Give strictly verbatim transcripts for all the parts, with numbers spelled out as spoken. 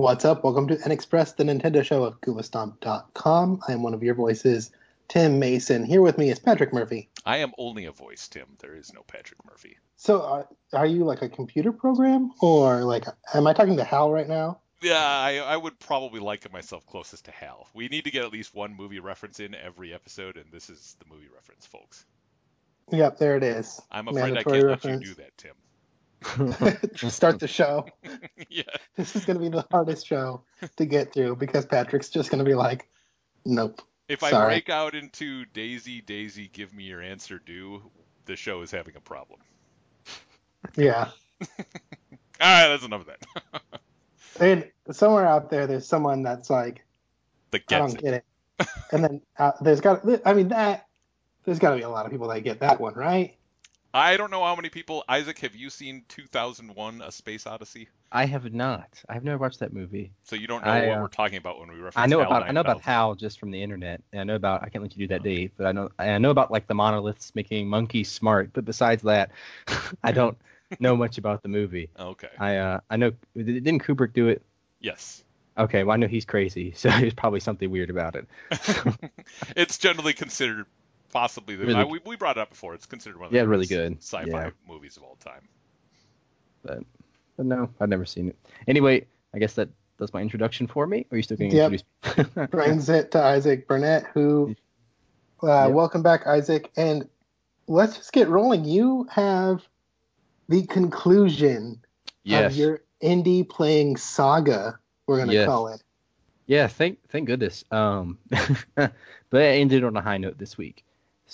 What's up? Welcome to N Express, the Nintendo show of Gooba Stomp dot com. I am one of your voices, Tim Mason. Here with me is Patrick Murphy. I am only a voice, Tim. There is no Patrick Murphy. So, uh, are you like a computer program, or like, am I talking to Hal right now? Yeah, I, I would probably liken myself closest to Hal. We need to get at least one movie reference in every episode, and this is the movie reference, folks. Yep, there it is. I'm afraid Mandatory I can't reference. let you do that, Tim. Start the show. Yeah. This is going to be the hardest show to get through because Patrick's just going to be like, nope. If Sorry. I break out into Daisy, Daisy, give me your answer due, the show is having a problem. Yeah. All right, that's enough of that. And somewhere out there, there's someone that's like, that I don't it. get it. And then uh, there's got, I mean, that, there's got to be a lot of people that get that one, right? I don't know how many people. Isaac, have you seen two thousand one: A Space Odyssey? I have not. I've never watched that movie. So you don't know I, what uh, we're talking about when we reference I know HAL about I know about nine thousand. Hal just from the internet, and I know about I can't let you do that, Dave. But I know I know about like the monoliths making monkeys smart. But besides that, I don't know much about the movie. Okay. I uh I know didn't Kubrick do it? Yes. Okay, well I know he's crazy, so there's probably something weird about it. It's generally considered possibly the. Really- I, we we brought it up before. It's considered one of the Yeah, really greatest good. sci-fi Yeah. movies of all time. But but no, I've never seen it. Anyway, I guess that does my introduction for me. Or are you still going to Yep. introduce me? Brings it to Isaac Burnett, who, uh, Yep. welcome back, Isaac. And let's just get rolling. You have the conclusion Yes. of your indie playing saga, we're going to Yes. call it. Yeah, thank thank goodness. Um, but I ended on a high note this week.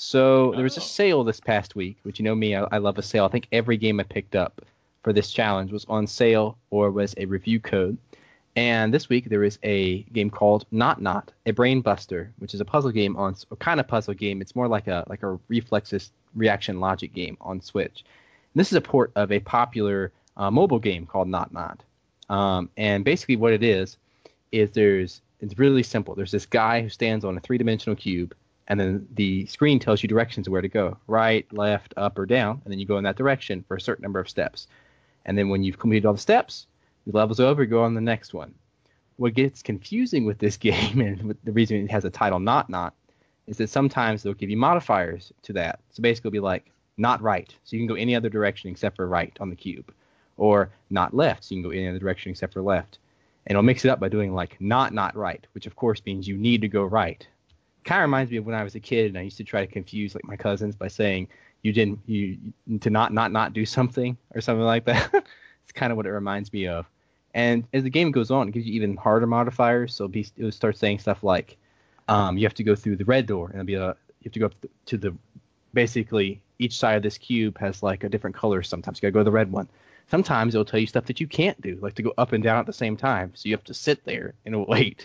So there was a Oh. sale this past week, which you know me, I, I love a sale. I think every game I picked up for this challenge was on sale or was a review code. And this week there is a game called Not Not, a Brain Buster, which is a puzzle game on a kind of puzzle game. It's more like a like a reflexes reaction logic game on Switch. And this is a port of a popular uh, mobile game called Not Not. Um, and basically what it is is there's it's really simple. There's this guy who stands on a three-dimensional cube, and then the screen tells you directions where to go, right, left, up, or down, and then you go in that direction for a certain number of steps. And then when you've completed all the steps, the level's over, you go on the next one. What gets confusing with this game, and with the reason it has a title Not Not, is that sometimes they'll give you modifiers to that. So basically it'll be like, not right, so you can go any other direction except for right on the cube. Or not left, so you can go any other direction except for left. And it'll mix it up by doing like not not right, which of course means you need to go right. Kind of reminds me of when I was a kid and I used to try to confuse like my cousins by saying you didn't you to not not not do something or something like that. It's kind of what it reminds me of. And as the game goes on, it gives you even harder modifiers. So it'll, be, it'll start saying stuff like um, you have to go through the red door, and it'll be a, you have to go up to the basically each side of this cube has like a different color. Sometimes you gotta go to the red one. Sometimes it'll tell you stuff that you can't do, like to go up and down at the same time. So you have to sit there and wait.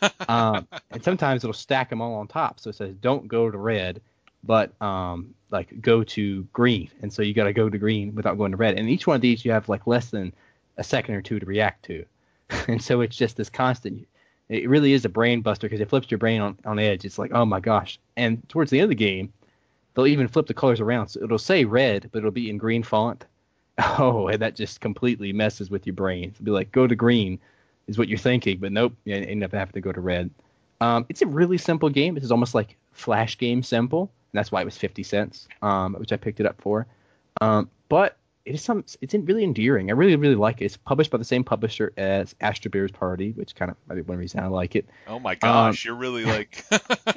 um, and sometimes it'll stack them all on top. So it says don't go to red, but um, like go to green. And so you got to go to green without going to red. And each one of these you have like less than a second or two to react to. And so it's just this constant. It really is a brain buster because it flips your brain on, on edge. It's like, oh my gosh. And towards the end of the game, they'll even flip the colors around. So it'll say red, but it'll be in green font. Oh, and that just completely messes with your brain. It'll be like, go to green is what you're thinking, but nope, you end up having to go to red. Um, it's a really simple game. It's almost like Flash game simple, and that's why it was fifty cents, um, which I picked it up for. Um, but it is some, it's really endearing. I really, really like it. It's published by the same publisher as Astro Bears Party, which kind of might be one reason I like it. Oh my gosh, um, you're really like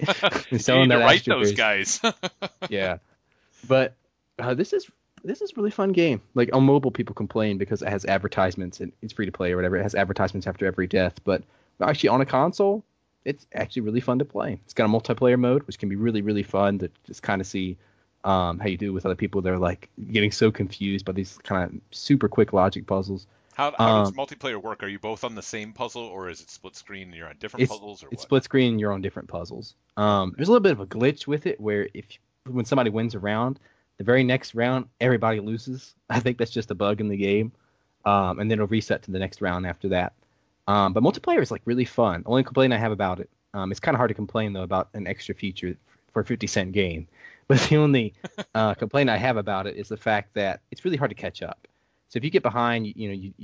you need to write those guys. Yeah, but uh, this is this is a really fun game. Like on mobile, people complain because it has advertisements and it's free to play or whatever. It has advertisements after every death, but actually on a console, it's actually really fun to play. It's got a multiplayer mode, which can be really, really fun to just kind of see um, how you do with other people. They're like getting so confused by these kind of super quick logic puzzles. How, how um, does multiplayer work? Are you both on the same puzzle, or is it split screen and you're on different it's, puzzles? Or it's what? split screen and you're on different puzzles. Um, there's a little bit of a glitch with it where if when somebody wins a round, the very next round, everybody loses. I think that's just a bug in the game. Um, and then it'll reset to the next round after that. Um, but multiplayer is like really fun. Only complaint I have about it. Um, it's kind of hard to complain though about an extra feature for a fifty cent game. But the only uh, complaint I have about it is the fact that it's really hard to catch up. So if you get behind, you, you know, you, you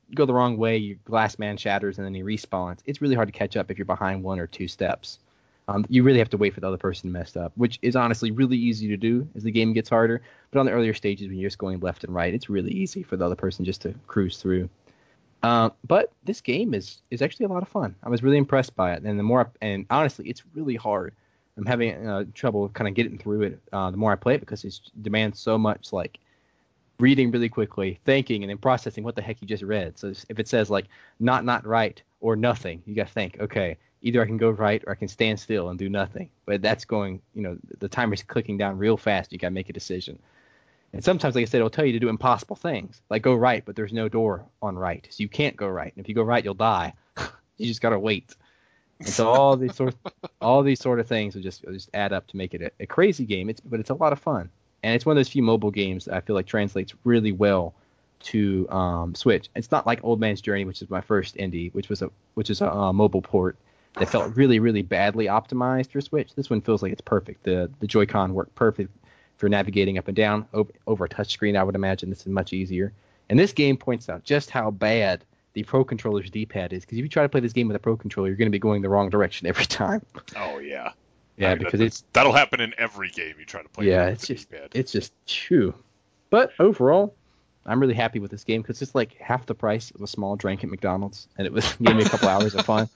go the wrong way, your glass man shatters and then he respawns. It's really hard to catch up if you're behind one or two steps. Um, you really have to wait for the other person to mess up, which is honestly really easy to do as the game gets harder. But on the earlier stages, when you're just going left and right, it's really easy for the other person just to cruise through. Um, but this game is is actually a lot of fun. I was really impressed by it, and the more I, and honestly, it's really hard. I'm having uh, trouble kind of getting through it uh, the more I play it because it demands so much like reading really quickly, thinking, and then processing what the heck you just read. So if it says like not not right or nothing, you got to think, okay, either I can go right or I can stand still and do nothing. But that's going, you know, the timer's clicking down real fast. You got to make a decision. And sometimes, like I said, it'll tell you to do impossible things, like go right, but there's no door on right, so you can't go right. And if you go right, you'll die. You just gotta wait. And so all these sort, of, all these sort of things will just will just add up to make it a, a crazy game. It's but it's a lot of fun, and it's one of those few mobile games that I feel like translates really well to um, Switch. It's not like Old Man's Journey, which is my first indie, which was a which is a uh, mobile port that felt really really badly optimized for Switch. This one feels like it's perfect. The the Joy-Con work perfect for navigating up and down over, over a touchscreen. I would imagine this is much easier. And this game points out just how bad the Pro Controller's D-pad is, because if you try to play this game with a Pro Controller, you're going to be going the wrong direction every time. Oh yeah, yeah, I mean, because that, it's that'll happen in every game you try to play. Yeah, with it's the just D-pad. it's just true. But overall, I'm really happy with this game because it's like half the price of a small drink at McDonald's, and it was gave me a couple hours of fun.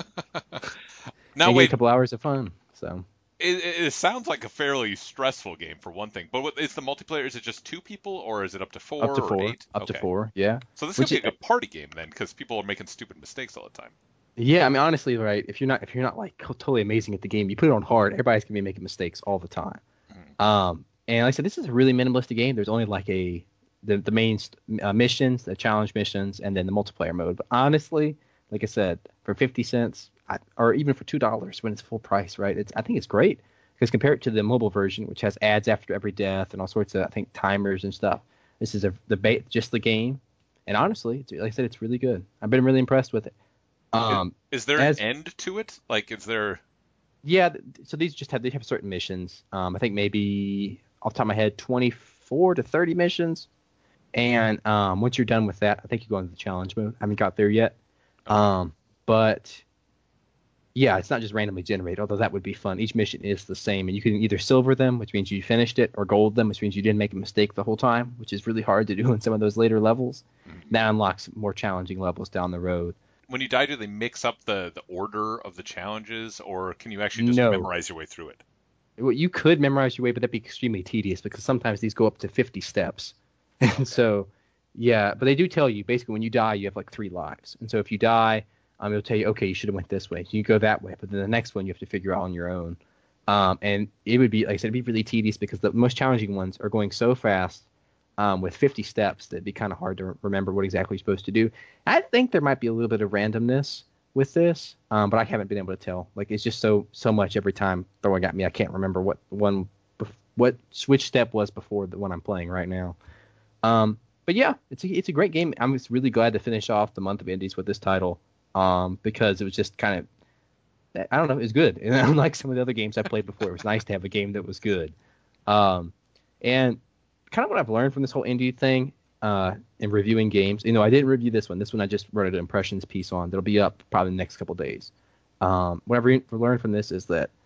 Now it wait, gave me a couple hours of fun. So. It, it sounds like a fairly stressful game for one thing, but what, is the multiplayer? Is it just two people, or is it up to four, Up to four. or eight? Up okay. to four. Yeah. So this Which could be is, a good party game then, because people are making stupid mistakes all the time. Yeah, I mean, honestly, right? If you're not if you're not like totally amazing at the game, you put it on hard, everybody's gonna be making mistakes all the time. Mm-hmm. Um, and like I said, this is a really minimalistic game. There's only like a the the main uh, missions, the challenge missions, and then the multiplayer mode. But honestly, like I said, for fifty cents, I, or even for two dollars when it's full price, right? It's I think it's great. Because compared to the mobile version, which has ads after every death and all sorts of, I think, timers and stuff, this is a the ba- just the game. And honestly, it's, like I said, it's really good. I've been really impressed with it. Um, is, is there as, an end to it? Like, is there? Yeah. So these just have they have certain missions. Um, I think maybe off the top of my head, twenty-four to thirty missions. And um, once you're done with that, I think you go into the challenge mode. I haven't got there yet. Okay. Um, but yeah, it's not just randomly generated, although that would be fun. Each mission is the same, and you can either silver them, which means you finished it, or gold them, which means you didn't make a mistake the whole time, which is really hard to do in some of those later levels. Mm-hmm. That unlocks more challenging levels down the road. When you die, do they mix up the, the order of the challenges, or can you actually just No. memorize your way through it? Well, you could memorize your way, but that'd be extremely tedious because sometimes these go up to fifty steps. Okay. And so, yeah, but they do tell you, basically, when you die, you have like three lives. And so if you die, Um, it'll tell you, okay, you should have went this way. You go that way, but then the next one you have to figure out on your own. Um, and it would be, like I said, it'd be really tedious because the most challenging ones are going so fast um, with fifty steps that it'd be kind of hard to remember what exactly you're supposed to do. I think there might be a little bit of randomness with this, um, but I haven't been able to tell. Like it's just so so much every time throwing at me. I can't remember what one what which step was before the one I'm playing right now. Um, but yeah, it's a, it's a great game. I'm just really glad to finish off the month of indies with this title. Um, because it was just kind of, I don't know, it was good. And unlike some of the other games I played before, it was nice to have a game that was good. Um, and kind of what I've learned from this whole indie thing, uh, in reviewing games, you know, I didn't review this one. This one I just wrote an impressions piece on. That'll be up probably in the next couple days. Um, what I've re- learned from this is that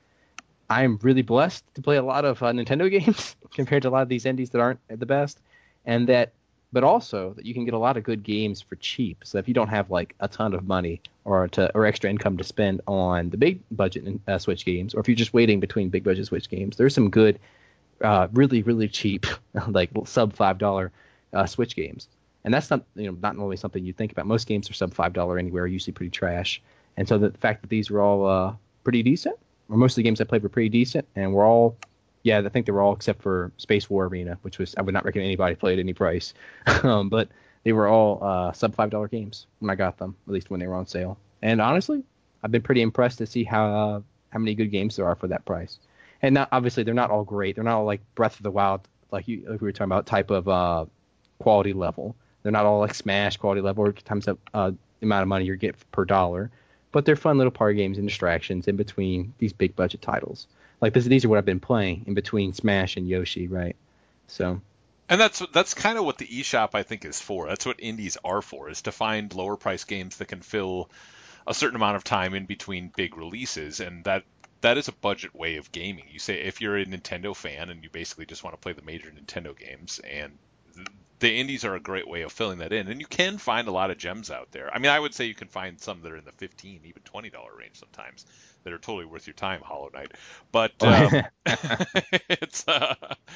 I'm really blessed to play a lot of uh, Nintendo games compared to a lot of these indies that aren't the best. And that, but also that you can get a lot of good games for cheap. So if you don't have like a ton of money or to or extra income to spend on the big budget uh, Switch games, or if you're just waiting between big budget Switch games, there's some good, uh, really really cheap, like sub five dollar uh, Switch games. And that's not you know not only something you think about. Most games are sub five dollar anywhere, are usually pretty trash. And so the fact that these were all uh, pretty decent, or most of the games I played were pretty decent, and we're all. Yeah, I think they were all except for Space War Arena, which was I would not recommend anybody play at any price. um, but they were all uh, sub five dollar games when I got them, at least when they were on sale. And honestly, I've been pretty impressed to see how uh, how many good games there are for that price. And not obviously they're not all great. They're not all like Breath of the Wild, like you like we were talking about, type of uh, quality level. They're not all like Smash quality level or times up uh, the amount of money you get per dollar. But they're fun little party games and distractions in between these big budget titles. Like this, these are what I've been playing in between Smash and Yoshi, right? So, And that's that's kind of what the eShop I think is for. That's what indies are for, is to find lower price games that can fill a certain amount of time in between big releases, and that that is a budget way of gaming. You say if you're a Nintendo fan and you basically just want to play the major Nintendo games, and the indies are a great way of filling that in, and you can find a lot of gems out there. I mean, I would say you can find some that are in the fifteen, even twenty dollar range sometimes that are totally worth your time. Hollow Knight, but um, it's uh,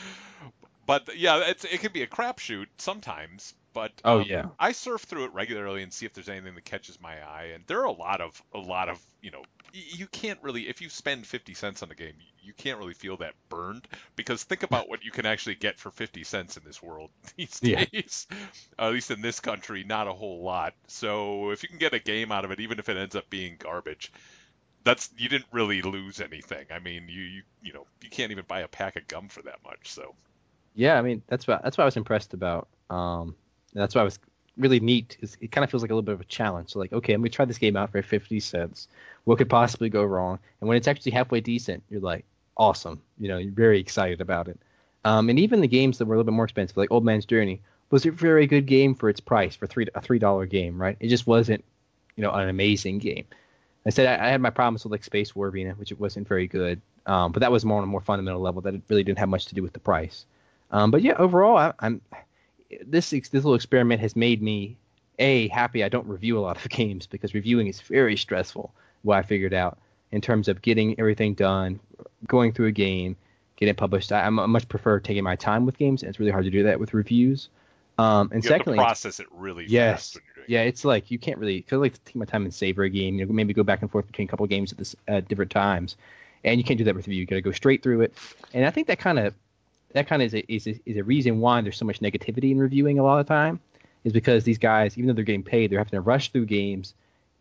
but yeah, it's it can be a crapshoot sometimes. But Oh um, yeah. I surf through it regularly and see if there's anything that catches my eye. And there are a lot of a lot of you know y- you can't really, if you spend fifty cents on a game, you can't really feel that burned, because think about what you can actually get for fifty cents in this world these Yeah. days. Uh, at least in this country, not a whole lot. So if you can get a game out of it, even if it ends up being garbage, that's you didn't really lose anything. I mean, you you you know you can't even buy a pack of gum for that much. So. Yeah, I mean that's what that's what I was impressed about. Um, that's why I was really neat. Is it kind of feels like a little bit of a challenge. So like, okay, I'm gonna try this game out for fifty cents. What could possibly go wrong? And when it's actually halfway decent, you're like, awesome. You know, you're very excited about it. Um, and even the games that were a little bit more expensive, like Old Man's Journey, was a very good game for its price, for three a three dollar game, right? It just wasn't, you know, an amazing game. I said I, I had my problems with like Space War Arena, which it wasn't very good. Um, but that was more on a more fundamental level that it really didn't have much to do with the price. Um, but yeah, overall, I, I'm this this little experiment has made me a happy I don't review a lot of games, because reviewing is very stressful. What I figured out in terms of getting everything done, going through a game, getting it published. I, I much prefer taking my time with games, and it's really hard to do that with reviews. Um, and You have to secondly, it's process it really fast yes. when you're doing Yeah, it. it's like you can't really, because I like to take my time and savor a game. You know, maybe go back and forth between a couple of games at this at different times, and you can't do that with review. You got to go straight through it, and I think that kind of that kind of is a, is a, is a reason why there's so much negativity in reviewing a lot of the time, is because these guys, even though they're getting paid, they're having to rush through games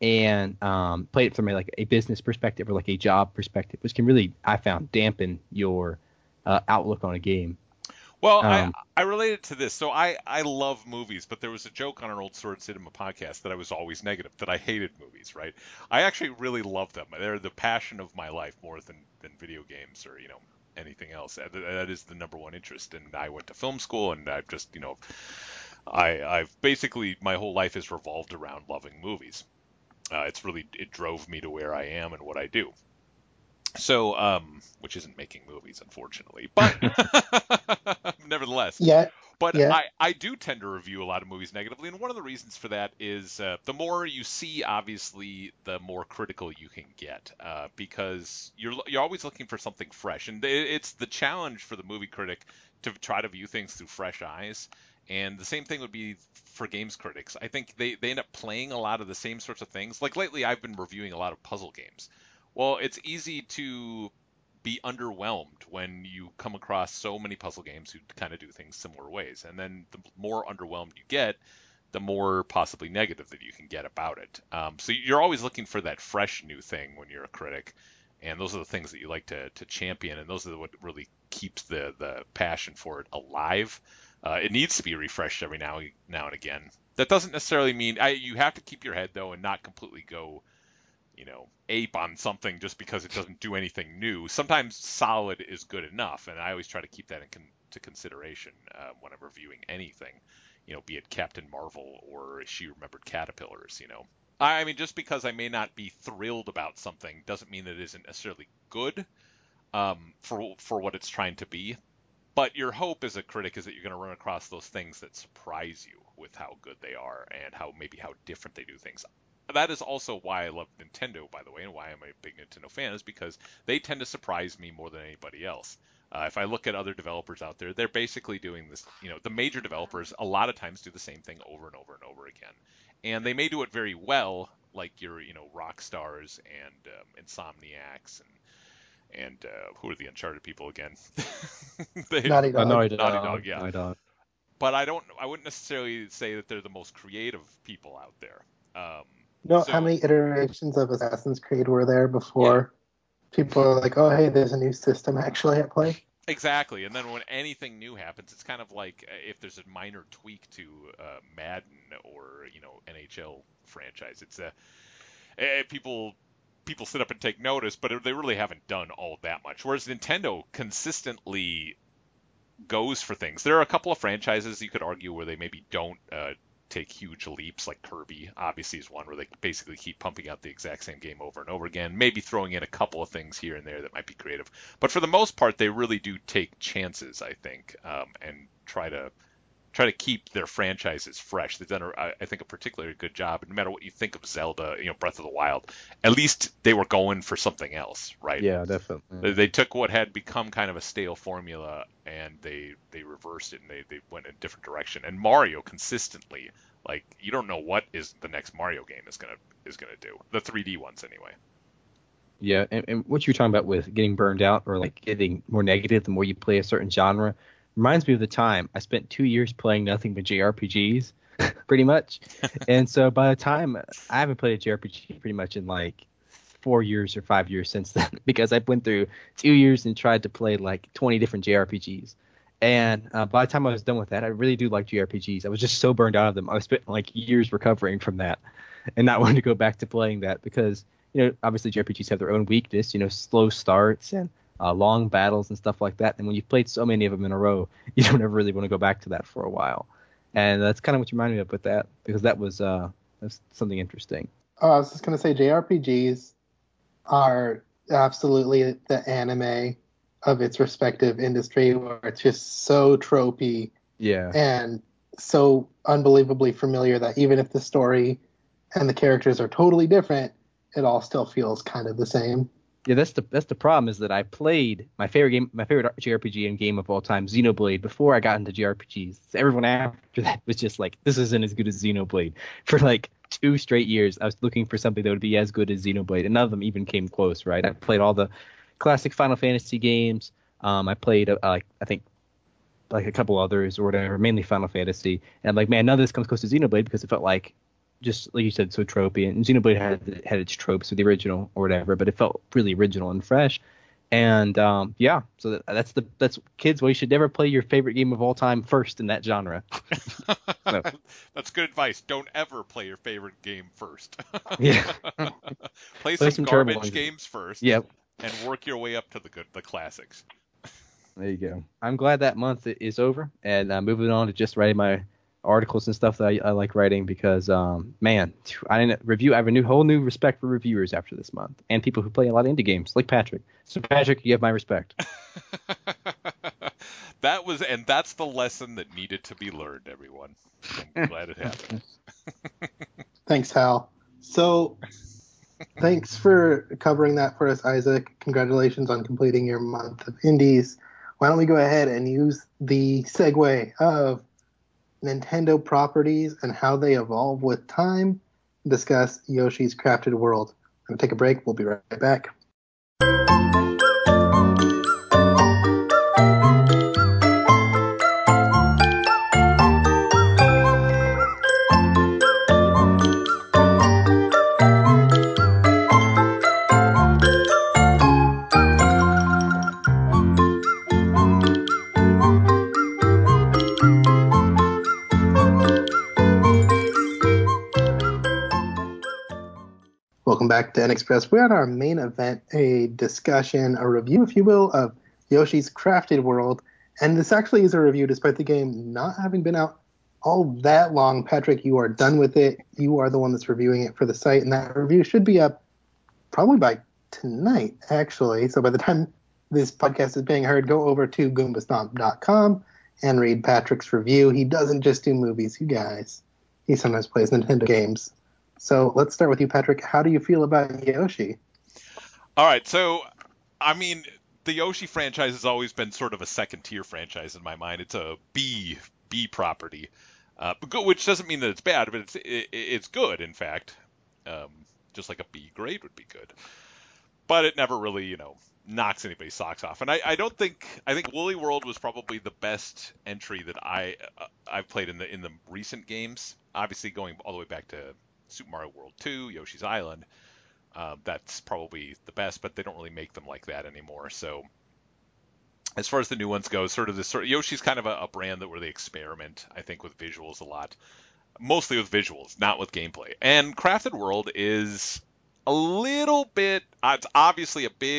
and um, play it from a, like a business perspective or like a job perspective, which can really, I found, dampen your uh, outlook on a game. Well, I Um, I related to this. So I I love movies, but there was a joke on our old Sword Cinema podcast that I was always negative, that I hated movies, right? I actually really love them. They're the passion of my life more than than video games or, you know, anything else. That, that is the number one interest. And I went to film school, and I've just, you know, I I've basically my whole life has revolved around loving movies. Uh, it's really it drove me to where I am and what I do. So, um, which isn't making movies, unfortunately, but nevertheless. Yeah, But yeah. I, I do tend to review a lot of movies negatively, and one of the reasons for that is uh, the more you see, obviously, the more critical you can get, uh, because you're you're always looking for something fresh, and it's the challenge for the movie critic to try to view things through fresh eyes. And the same thing would be for games critics. I think they, they end up playing a lot of the same sorts of things. Like lately, I've been reviewing a lot of puzzle games. Well, it's easy to be underwhelmed when you come across so many puzzle games who kind of do things similar ways. And then the more underwhelmed you get, the more possibly negative that you can get about it. Um, so you're always looking for that fresh new thing when you're a critic. And those are the things that you like to, to champion, and those are what really keeps the, the passion for it alive. Uh, it needs to be refreshed every now now and again. That doesn't necessarily mean I, you have to keep your head though and not completely go, you know, ape on something just because it doesn't do anything new. Sometimes solid is good enough, and I always try to keep that into con- consideration uh, when I'm reviewing anything, you know, be it Captain Marvel or She Remembered Caterpillars, you know. I mean, just because I may not be thrilled about something doesn't mean that it isn't necessarily good um, for for what it's trying to be. But your hope as a critic is that you're going to run across those things that surprise you with how good they are and how maybe how different they do things. That is also why I love Nintendo, by the way, and why I'm a big Nintendo fan, is because they tend to surprise me more than anybody else. Uh, if I look at other developers out there, they're basically doing this. You know, the major developers a lot of times do the same thing over and over and over again, and they may do it very well, like your, you know, Rockstars and um, Insomniacs and and uh, who are the Uncharted people again? they are Naughty uh, Dog. Naughty Naughty Dog, Dog, yeah. Naughty Dog. But I don't, I wouldn't necessarily say that they're the most creative people out there. Um, You know how so many iterations of Assassin's Creed were there yeah, before people are like, oh, hey, there's a new system actually at play? exactly. And then when anything new happens, it's kind of like uh, if there's a minor tweak to uh, Madden or, you know, N H L franchise. It's a uh, people people sit up and take notice, but they really haven't done all that much. Whereas Nintendo consistently goes for things. There are a couple of franchises you could argue where they maybe don't uh, take huge leaps, like Kirby obviously is one where they basically keep pumping out the exact same game over and over again, maybe throwing in a couple of things here and there that might be creative. But for the most part, they really do take chances, I think, um, and try to try to keep their franchises fresh. They've done, a, I think, a particularly good job. No matter what you think of Zelda, you know, Breath of the Wild, at least they were going for something else, right? Yeah, definitely. They, they took what had become kind of a stale formula and they they reversed it and they, they went in a different direction. And Mario consistently, like, you don't know what is the next Mario game is gonna is gonna do. The three D ones anyway. Yeah, and, and what you're talking about with getting burned out or like getting more negative the more you play a certain genre reminds me of the time I spent two years playing nothing but J R P Gs, pretty much. And so by the time I haven't played a J R P G pretty much in like four years or five years since then, because I went through two years and tried to play like twenty different J R P Gs. And uh, by the time I was done with that, I really do like J R P Gs. I was just so burned out of them. I was spent like years recovering from that and not wanting to go back to playing that because, you know, obviously J R P Gs have their own weakness, you know, slow starts and uh, long battles and stuff like that. And when you've played so many of them in a row, you don't ever really want to go back to that for a while. And that's kind of what you reminded me of with that, because that was uh, that's something interesting. Oh, I was just going to say J R P Gs are absolutely the anime of its respective industry, where it's just so tropey Yeah. and so unbelievably familiar that even if the story and the characters are totally different, it all still feels kind of the same. Yeah, that's the that's the problem is that I played my favorite game, my favorite J R P G and game of all time, Xenoblade, before I got into J R P Gs. So everyone after that was just like, this isn't as good as Xenoblade. For like two straight years, I was looking for something that would be as good as Xenoblade, and none of them even came close. Right? I played all the classic Final Fantasy games. Um, I played uh, like I think like a couple others or whatever, mainly Final Fantasy. And I'm like, man, none of this comes close to Xenoblade because it felt like, just like you said, so tropey. And Xenoblade had had its tropes with the original or whatever, but it felt really original and fresh. And um, yeah, so that, that's the that's kids. Well, you should never play your favorite game of all time first in that genre. So, That's good advice. Don't ever play your favorite game first. yeah, play, play some, some terrible garbage ones. games first. Yep. And work your way up to the good, the classics. There you go. I'm glad that month is over, and uh, moving on to just writing my articles and stuff that I, I like writing because, um, man, I didn't review. I have a new whole new respect for reviewers after this month and people who play a lot of indie games, like Patrick. So Patrick, you have my respect. That was, and that's the lesson that needed to be learned, everyone. I'm glad it happened. Thanks, Hal. So, thanks for covering that for us, Isaac. Congratulations on completing your month of indies. Why don't we go ahead and use the segue of Nintendo properties and how they evolve with time, discuss Yoshi's Crafted World. I'm going to take a break. We'll be right back. Welcome back to N Express. We're at our main event, a discussion, a review, if you will, of Yoshi's Crafted World. And this actually is a review despite the game not having been out all that long. Patrick, you are done with it. You are the one that's reviewing it for the site, and that review should be up probably by tonight, actually. So by the time this podcast is being heard, go over to Goomba Stomp dot com and read Patrick's review. He doesn't just do movies, you guys. He sometimes plays Nintendo games. So let's start with you, Patrick. How do you feel about Yoshi? All right, so I mean, the Yoshi franchise has always been sort of a second-tier franchise in my mind. It's a B B property, uh, which doesn't mean that it's bad, but it's it, it's good, in fact. Um, just like a B grade would be good, but it never really, you know, knocks anybody's socks off. And I, I don't think I think Woolly World was probably the best entry that I uh, I've played in the in the recent games. Obviously, going all the way back to Super Mario World two, Yoshi's Island. Uh, that's probably the best, but they don't really make them like that anymore. So as far as the new ones go, sort of this sort of Yoshi's kind of a, a brand that where they experiment, I think, with visuals a lot, mostly with visuals, not with gameplay. And Crafted World is a little bit, uh, it's obviously a big,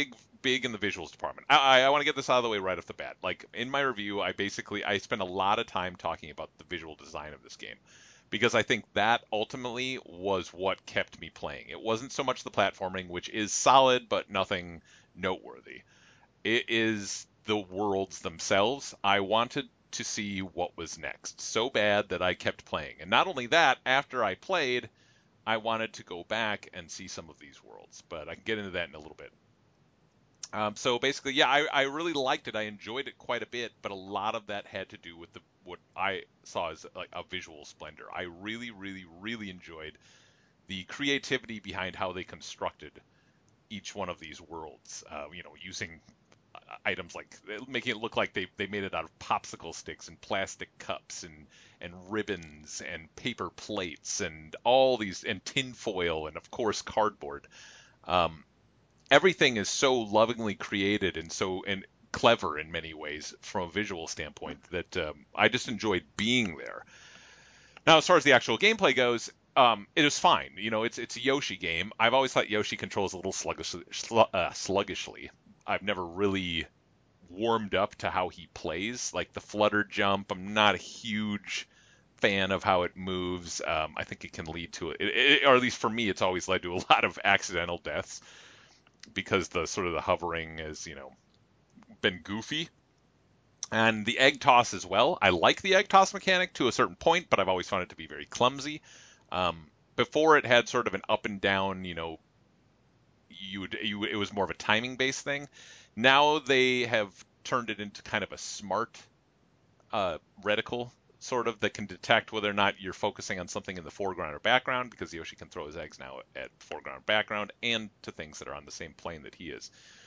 big in the visuals department. I, I, I want to get this out of the way right off the bat. Like in my review, I basically I spent a lot of time talking about the visual design of this game because I think that ultimately was what kept me playing. It wasn't so much the platforming, which is solid but nothing noteworthy. It is the worlds themselves. I wanted to see what was next so bad that I kept playing. And not only that, after I played, I wanted to go back and see some of these worlds, but I can get into that in a little bit. Um, so basically, yeah, I, I really liked it. I enjoyed it quite a bit, but a lot of that had to do with the what I saw as like a visual splendor. I really, really, really enjoyed the creativity behind how they constructed each one of these worlds. Uh, you know, using items like making it look like they, they made it out of popsicle sticks and plastic cups and and ribbons and paper plates and all these and tin foil and of course cardboard. Um, everything is so lovingly created and so and clever in many ways from a visual standpoint that um, I just enjoyed being there. Now, as far as the actual gameplay goes, um, it is fine. You know, it's it's a Yoshi game. I've always thought Yoshi controls a little sluggish, uh, sluggishly. I've never really warmed up to how he plays. Like the flutter jump, I'm not a huge fan of how it moves. Um, I think it can lead to it, it, or at least for me, it's always led to a lot of accidental deaths because the sort of the hovering has, you know, been goofy. And the egg toss as well. I like the egg toss mechanic to a certain point, but I've always found it to be very clumsy. Um, before it had sort of an up and down, you know, you would you, it was more of a timing based thing. Now they have turned it into kind of a smart uh, reticle sort of that can detect whether or not you're focusing on something in the foreground or background, because Yoshi can throw his eggs now at foreground, background, and to things that are on the same plane that he is,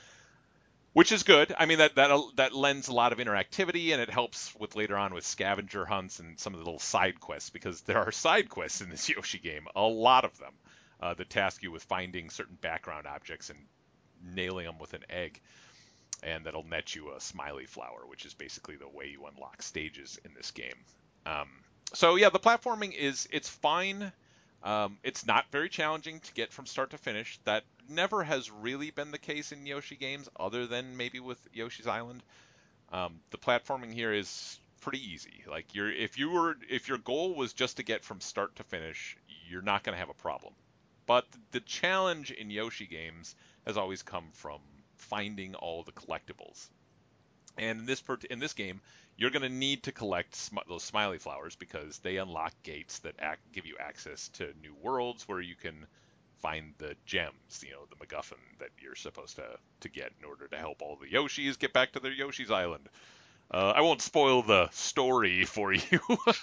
which is good. I mean, that that that lends a lot of interactivity, and it helps with later on with scavenger hunts and some of the little side quests, because there are side quests in this Yoshi game, a lot of them, uh, that task you with finding certain background objects and nailing them with an egg, and that'll net you a smiley flower, which is basically the way you unlock stages in this game. Um, so yeah, the platforming is it's fine. Um, it's not very challenging to get from start to finish. That never has really been the case in Yoshi games, other than maybe with Yoshi's Island. Um, the platforming here is pretty easy. Like you're, if you were, if your goal was just to get from start to finish, you're not going to have a problem. But the challenge in Yoshi games has always come from finding all the collectibles. And in this in this game, you're going to need to collect sm- those smiley flowers, because they unlock gates that act, give you access to new worlds where you can find the gems, you know, the MacGuffin that you're supposed to to get in order to help all the Yoshis get back to their Yoshi's Island. Uh, I won't spoil the story for you,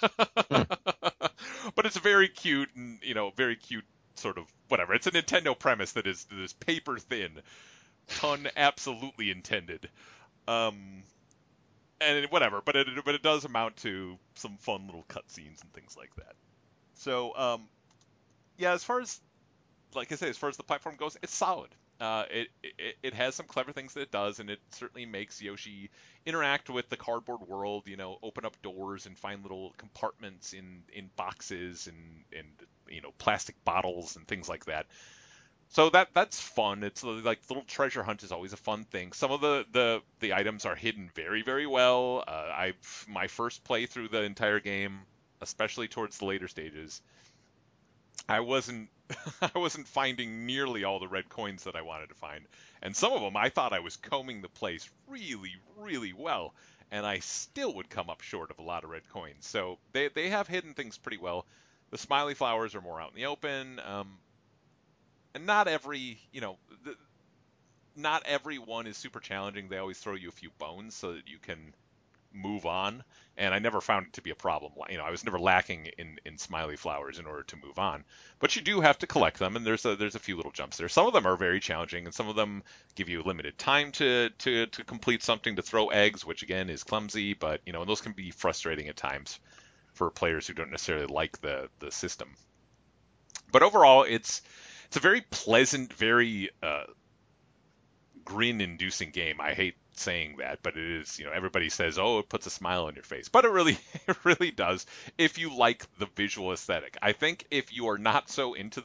but it's very cute and, you know, very cute sort of whatever. It's a Nintendo premise that is that is paper thin, pun absolutely intended. Um, and whatever, but it but it does amount to some fun little cutscenes and things like that. So um, yeah, as far as like I say, as far as the platform goes, it's solid. Uh, it, it it has some clever things that it does, and it certainly makes Yoshi interact with the cardboard world. You know, open up doors and find little compartments in in boxes and and you know plastic bottles and things like that. So that that's fun. It's like little treasure hunt is always a fun thing. Some of the the, the items are hidden very very well. Uh, I my first play through the entire game, especially towards the later stages, I wasn't I wasn't finding nearly all the red coins that I wanted to find, and some of them I thought I was combing the place really really well, and I still would come up short of a lot of red coins. So they they have hidden things pretty well. The smiley flowers are more out in the open. Um, and not every, you know, the, not every one is super challenging. They always throw you a few bones so that you can move on. And I never found it to be a problem. You know, I was never lacking in, in smiley flowers in order to move on. But you do have to collect them, and there's a there's a few little jumps there. Some of them are very challenging, and some of them give you limited time to to to complete something, to throw eggs, which again is clumsy. But you know, and those can be frustrating at times for players who don't necessarily like the the system. But overall, it's it's a very pleasant, very uh, grin-inducing game. I hate saying that, but it is. You know, everybody says, "Oh, it puts a smile on your face," but it really, it really does. If you like the visual aesthetic, I think if you are not so into the visuals, you're going to have, you're going to be a little more bored with this game.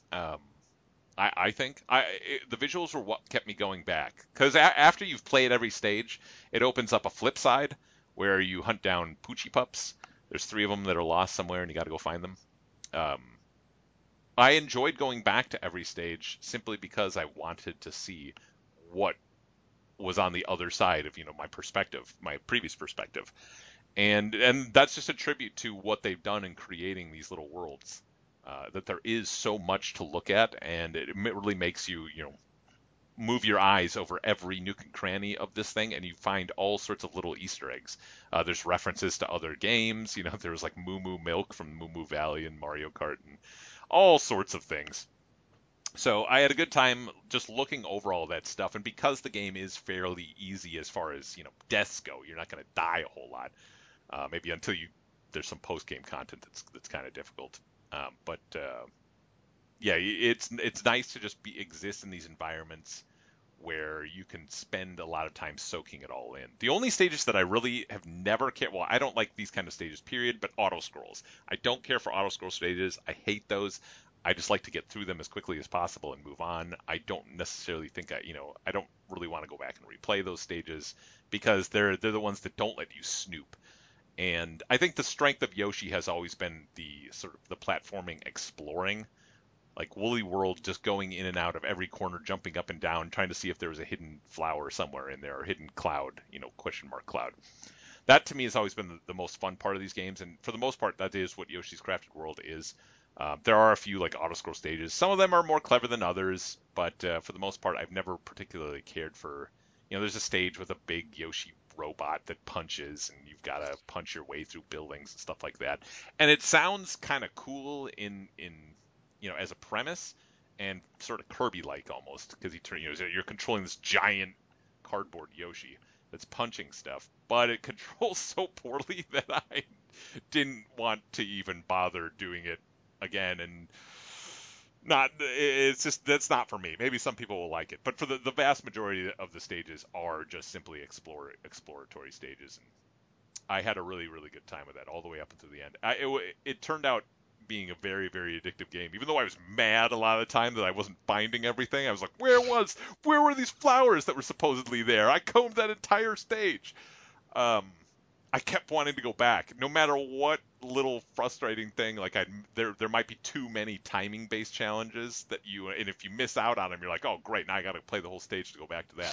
Um, I, I think I it, the visuals were what kept me going back because a- after you've played every stage, it opens up a flip side where you hunt down Poochie pups. There's three of them that are lost somewhere, and you got to go find them. Um, I enjoyed going back to every stage simply because I wanted to see what was on the other side of you know my perspective, my previous perspective, and and that's just a tribute to what they've done in creating these little worlds. Uh, that there is so much to look at, and it really makes you you know move your eyes over every nook and cranny of this thing, and you find all sorts of little Easter eggs. Uh, there's references to other games. You know, there was like Moo Moo Milk from Moo Moo Valley and Mario Kart, and all sorts of things. So I had a good time just looking over all that stuff, and because the game is fairly easy as far as you know deaths go, you're not going to die a whole lot. Uh, maybe until you there's some post game content that's that's kind of difficult. Um, but uh, yeah, it's it's nice to just be exist in these environments where you can spend a lot of time soaking it all in. The only stages that I really have never cared, well, I don't like these kind of stages, period, but auto scrolls. I don't care for auto scroll stages. I hate those. I just like to get through them as quickly as possible and move on. I don't necessarily think I, you know, I don't really want to go back and replay those stages because they're they're the ones that don't let you snoop. And I think the strength of Yoshi has always been the sort of the platforming exploring like Woolly World, just going in and out of every corner, jumping up and down, trying to see if there was a hidden flower somewhere in there or hidden cloud, you know, question mark cloud. That to me has always been the, the most fun part of these games, and for the most part, that is what Yoshi's Crafted World is. Uh, there are a few like auto scroll stages. Some of them are more clever than others, but uh, for the most part, I've never particularly cared for. You know, there's a stage with a big Yoshi robot that punches, and you've got to punch your way through buildings and stuff like that. And it sounds kind of cool in in you know as a premise, and sort of Kirby-like almost because you turn you know you're controlling this giant cardboard Yoshi that's punching stuff, but it controls so poorly that I didn't want to even bother doing it again. And not, it's just, that's not for me. Maybe some people will like it, but for the, the vast majority of the stages are just simply explore, exploratory stages. And I had a really, really good time with that all the way up until the end. I, it, it turned out being a very, very addictive game. Even though I was mad a lot of the time that I wasn't finding everything, I was like, where was, where were these flowers that were supposedly there? I combed that entire stage. Um, I kept wanting to go back, no matter what little frustrating thing. Like I, there, there might be too many timing-based challenges that you, and if you miss out on them, you're like, oh great, now I got to play the whole stage to go back to that.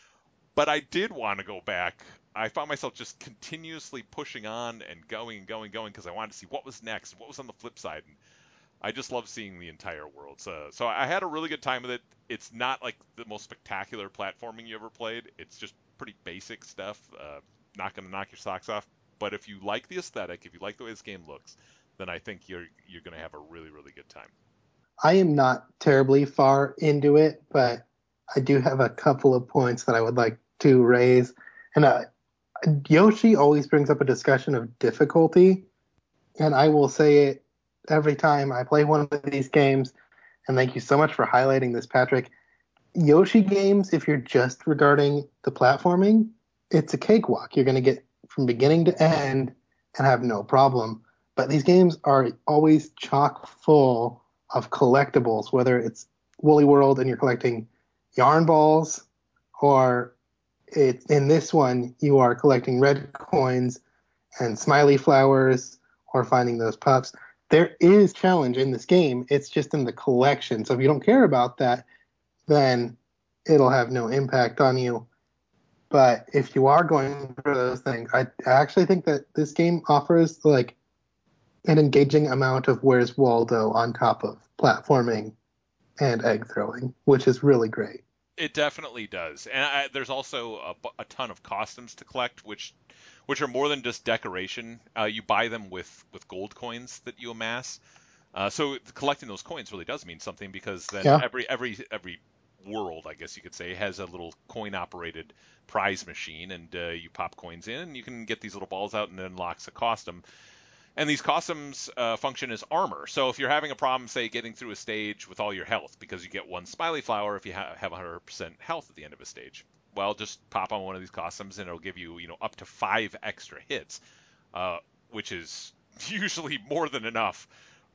But I did want to go back. I found myself just continuously pushing on and going and going and going because I wanted to see what was next, what was on the flip side. And I just love seeing the entire world. So, so I had a really good time with it. It's not like the most spectacular platforming you ever played. It's just pretty basic stuff. Uh, not going to knock your socks off. But if you like the aesthetic, if you like the way this game looks, then I think you're you're going to have a really really good time. I am not terribly far into it, but I do have a couple of points that I would like to raise. And uh, Yoshi always brings up a discussion of difficulty, and I will say it every time I play one of these games. And thank you so much for highlighting this, Patrick. Yoshi games, if you're just regarding the platforming, it's a cakewalk. You're going to get from beginning to end and have no problem. But these games are always chock full of collectibles, whether it's Woolly World and you're collecting yarn balls, or it's in this one you are collecting red coins and smiley flowers or finding those puffs. There is challenge in this game. It's just in the collection. So if you don't care about that, then it'll have no impact on you. But if you are going for those things, I actually think that this game offers like an engaging amount of Where's Waldo on top of platforming and egg throwing, which is really great. It definitely does, and I, there's also a, a ton of costumes to collect, which which are more than just decoration. Uh, you buy them with with gold coins that you amass. Uh, so collecting those coins really does mean something because then Yeah. every every every world, I guess you could say, has a little coin operated prize machine, and uh, you pop coins in, and you can get these little balls out, and it unlocks a costume. And these costumes uh, function as armor. So if you're having a problem, say, getting through a stage with all your health, because you get one smiley flower if you ha- have one hundred percent health at the end of a stage, well, just pop on one of these costumes, and it'll give you, you know, up to five extra hits, uh, which is usually more than enough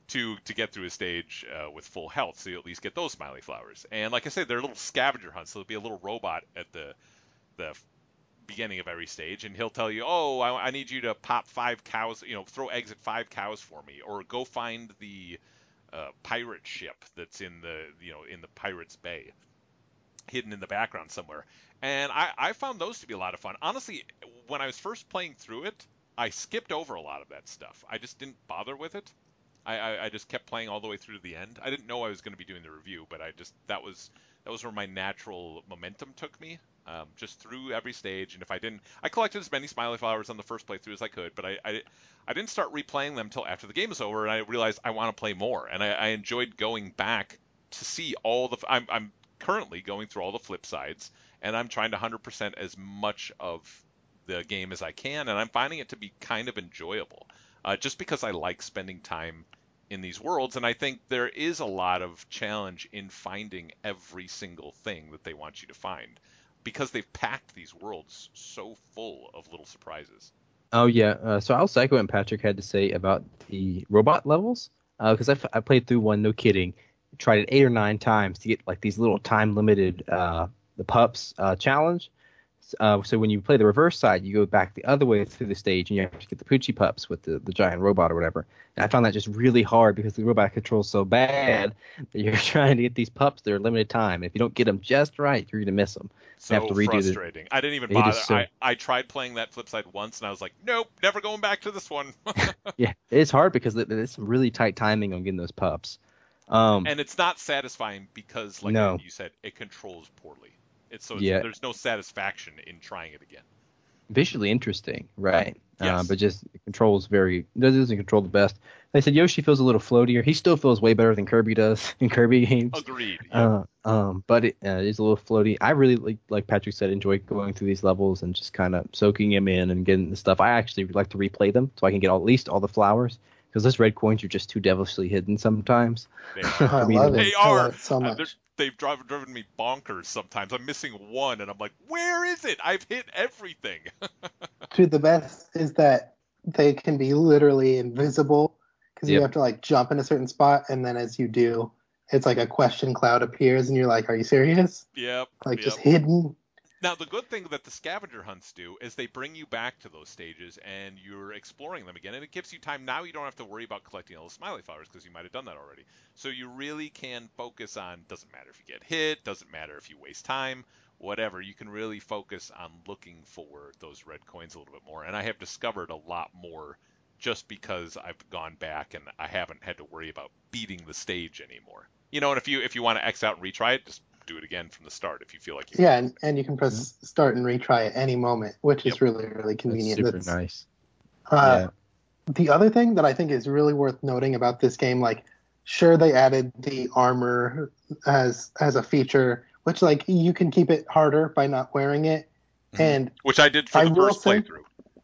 to to get through a stage uh, with full health, so you at least get those smiley flowers. And like I said, they're little scavenger hunts, so there'll be a little robot at the the beginning of every stage, and he'll tell you, oh, I, I need you to pop five cows, you know, throw eggs at five cows for me, or go find the uh, pirate ship that's in the, you know, in the pirate's bay, hidden in the background somewhere. And I, I found those to be a lot of fun. Honestly, when I was first playing through it, I skipped over a lot of that stuff. I just didn't bother with it. I, I, I just kept playing all the way through to the end. I didn't know I was going to be doing the review, but I just that was that was where my natural momentum took me. Um, just through every stage, and if I didn't, I collected as many smiley flowers on the first playthrough as I could, but I, I, I didn't start replaying them until after the game was over, and I realized I want to play more, and I, I enjoyed going back to see all the. I'm, I'm currently going through all the flip sides, and I'm trying to one hundred percent as much of the game as I can, and I'm finding it to be kind of enjoyable, uh, just because I like spending time in these worlds, and I think there is a lot of challenge in finding every single thing that they want you to find, because they've packed these worlds so full of little surprises. Oh yeah, uh, so I'll second what Patrick had to say about the robot levels, because uh, I, I played through one, no kidding, tried it eight or nine times to get like these little time limited uh, the pups uh, challenge. Uh, so when you play the reverse side, you go back the other way through the stage, and you have to get the Poochie pups with the, the giant robot or whatever. And I found that just really hard because the robot controls so bad that you're trying to get these pups that are limited time. If you don't get them just right, you're gonna miss them. So have to redo frustrating. The, I didn't even bother. so, I, I tried playing that flip side once, and I was like, nope, never going back to this one. Yeah, it's hard because there's some really tight timing on getting those pups. Um, and it's not satisfying because, like no. you said, it controls poorly. It's so Yeah. there's no satisfaction in trying it again. Visually interesting, right? Yes. Uh, but just it controls very doesn't control the best. They said Yoshi feels a little floatier. He still feels way better than Kirby does in Kirby games. Agreed. Yep. Uh, um, but it uh, is a little floaty. I really like, like Patrick said, enjoy going through these levels and just kind of soaking him in and getting the stuff. I actually like to replay them so I can get all, at least all the flowers, because those red coins are just too devilishly hidden sometimes. They are. I love it. They I are. love it so Uh, much. they've driven, driven me bonkers sometimes. I'm missing one, and I'm like, where is it? I've hit everything. Dude, the best is that they can be literally invisible because Yep. you have to like jump in a certain spot, and then as you do, it's like a question cloud appears, and you're like, "Are you serious?" Yep. Like yep. just hidden. Now, the good thing that the scavenger hunts do is they bring you back to those stages and you're exploring them again, and it gives you time. Now you don't have to worry about collecting all the smiley flowers because you might have done that already. So you really can focus on, doesn't matter if you get hit, doesn't matter if you waste time, whatever. You can really focus on looking for those red coins a little bit more. And I have discovered a lot more just because I've gone back and I haven't had to worry about beating the stage anymore. You know, and if you if you want to X out and retry it, just do it again from the start if you feel like you Yeah, and, and you can press mm-hmm. start and retry at any moment, which yep. is really, really convenient. That's super That's, nice. Uh, yeah. The other thing that I think is really worth noting about this game, like, sure, they added the armor as as a feature, which, like, you can keep it harder by not wearing it. Mm-hmm. And which I did for the first say, playthrough.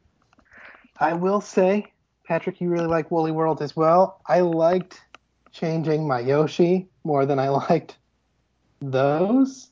I will say, Patrick, you really like Woolly World as well. I liked changing my Yoshi more than I liked those.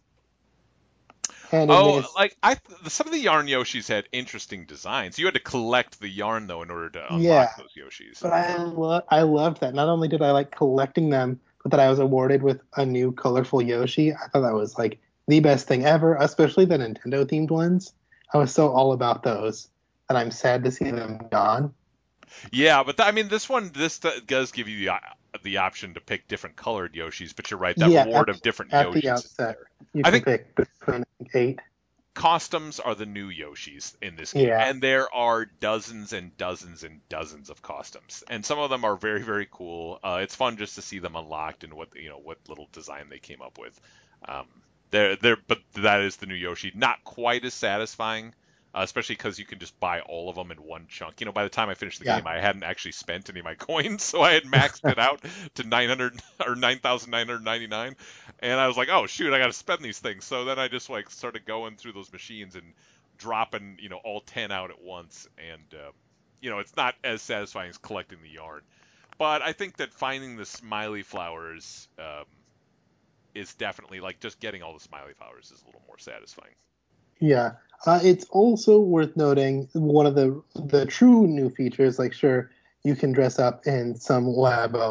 And oh, this, like I, some of the yarn Yoshis had interesting designs. You had to collect the yarn though in order to unlock yeah, those Yoshis. But I lo- I loved that. Not only did I like collecting them, but that I was awarded with a new colorful Yoshi. I thought that was like the best thing ever, especially the Nintendo themed ones. I was so all about those, and I'm sad to see them gone. Yeah, but th- I mean, this one this does give you the the option to pick different colored Yoshis. But you're right, that yeah, reward at, of different at Yoshis the outset, is there. You I can think pick between eight. Costumes are the new Yoshis in this game, yeah. and there are dozens and dozens and dozens of costumes, and some of them are very, very cool. Uh, it's fun just to see them unlocked and what you know what little design they came up with. Um, they're, they're, but that is the new Yoshi. Not quite as satisfying, uh, especially because you can just buy all of them in one chunk. You know, by the time I finished the yeah. game, I hadn't actually spent any of my coins, so I had maxed it out to nine hundred or nine thousand nine hundred ninety-nine, and I was like, oh shoot, I got to spend these things. So then I just like started going through those machines and dropping, you know, all ten out at once, and um, you know, it's not as satisfying as collecting the yarn. But I think that finding the smiley flowers um, is definitely like just getting all the smiley flowers is a little more satisfying. Yeah, uh, it's also worth noting one of the the true new features. Like, sure, you can dress up in some Labo,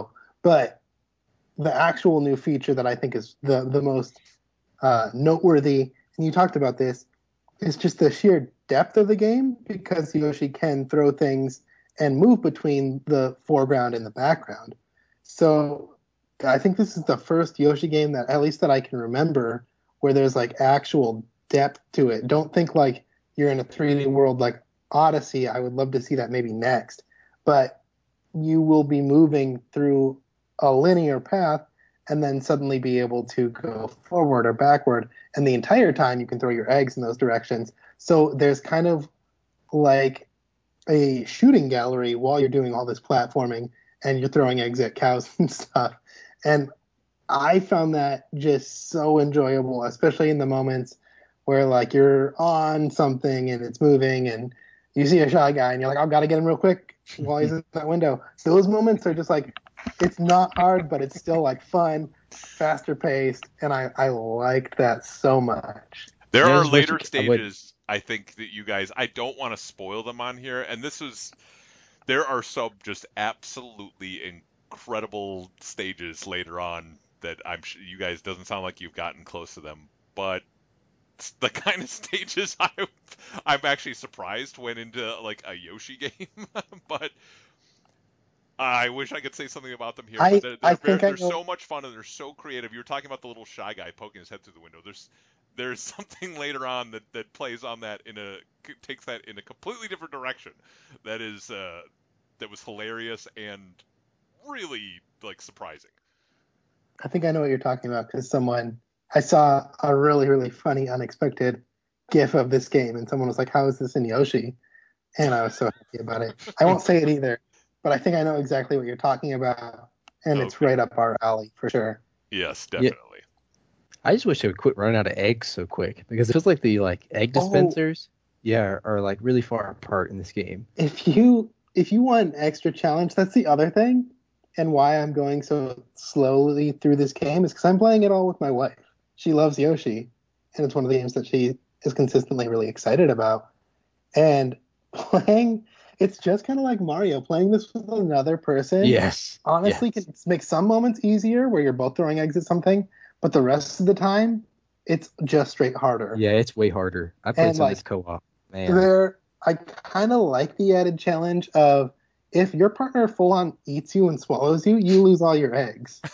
But the actual new feature that I think is the the most uh, noteworthy, and you talked about this, is just the sheer depth of the game, because Yoshi can throw things and move between the foreground and the background. So I think this is the first Yoshi game that, at least that I can remember, where there's like actual depth to it. Don't think like you're in a three D world like Odyssey. I would love to see that maybe next. But you will be moving through a linear path and then suddenly be able to go forward or backward. And the entire time you can throw your eggs in those directions. So there's kind of like a shooting gallery while you're doing all this platforming and you're throwing eggs at cows and stuff. And I found that just so enjoyable, especially in the moments where like you're on something and it's moving and you see a shy guy and you're like, I've got to get him real quick while he's in that window. Those moments are just like, it's not hard, but it's still like fun, faster paced, and I, I like that so much. There I are just wish later it- I would- stages, I think, that you guys, I don't want to spoil them on here, and this was, there are some just absolutely incredible stages later on that I'm sure you guys, doesn't sound like you've gotten close to them, but it's the kind of stages I, I'm actually surprised went into like a Yoshi game, but I wish I could say something about them here, I, but they're, I they're, very, think I they're know. so much fun and they're so creative. You were talking about the little shy guy poking his head through the window. There's there's something later on that, that plays on that in a takes that in a completely different direction. That is uh, that was hilarious and really like surprising. I think I know what you're talking about, because someone I saw a really really funny unexpected GIF of this game, and someone was like, "How is this in Yoshi?" And I was so happy about it. I won't say it either, but I think I know exactly what you're talking about, and it's Okay. right up our alley for sure. Yes, Yeah. definitely. I just wish they would quit running out of eggs so quick, because it feels like the like egg Oh. dispensers, yeah, are, are like really far apart in this game. If you if you want an extra challenge, that's the other thing, and why I'm going so slowly through this game is because I'm playing it all with my wife. She loves Yoshi, and it's one of the games that she is consistently really excited about. And playing, it's just kind of like Mario. Playing this with another person, Yes. honestly, yes. can make some moments easier where you're both throwing eggs at something, but the rest of the time, it's just straight harder. Yeah, it's way harder. I played And some of like this co-op. Man. there, I kind of like the added challenge of, if your partner full on eats you and swallows you, you lose all your eggs.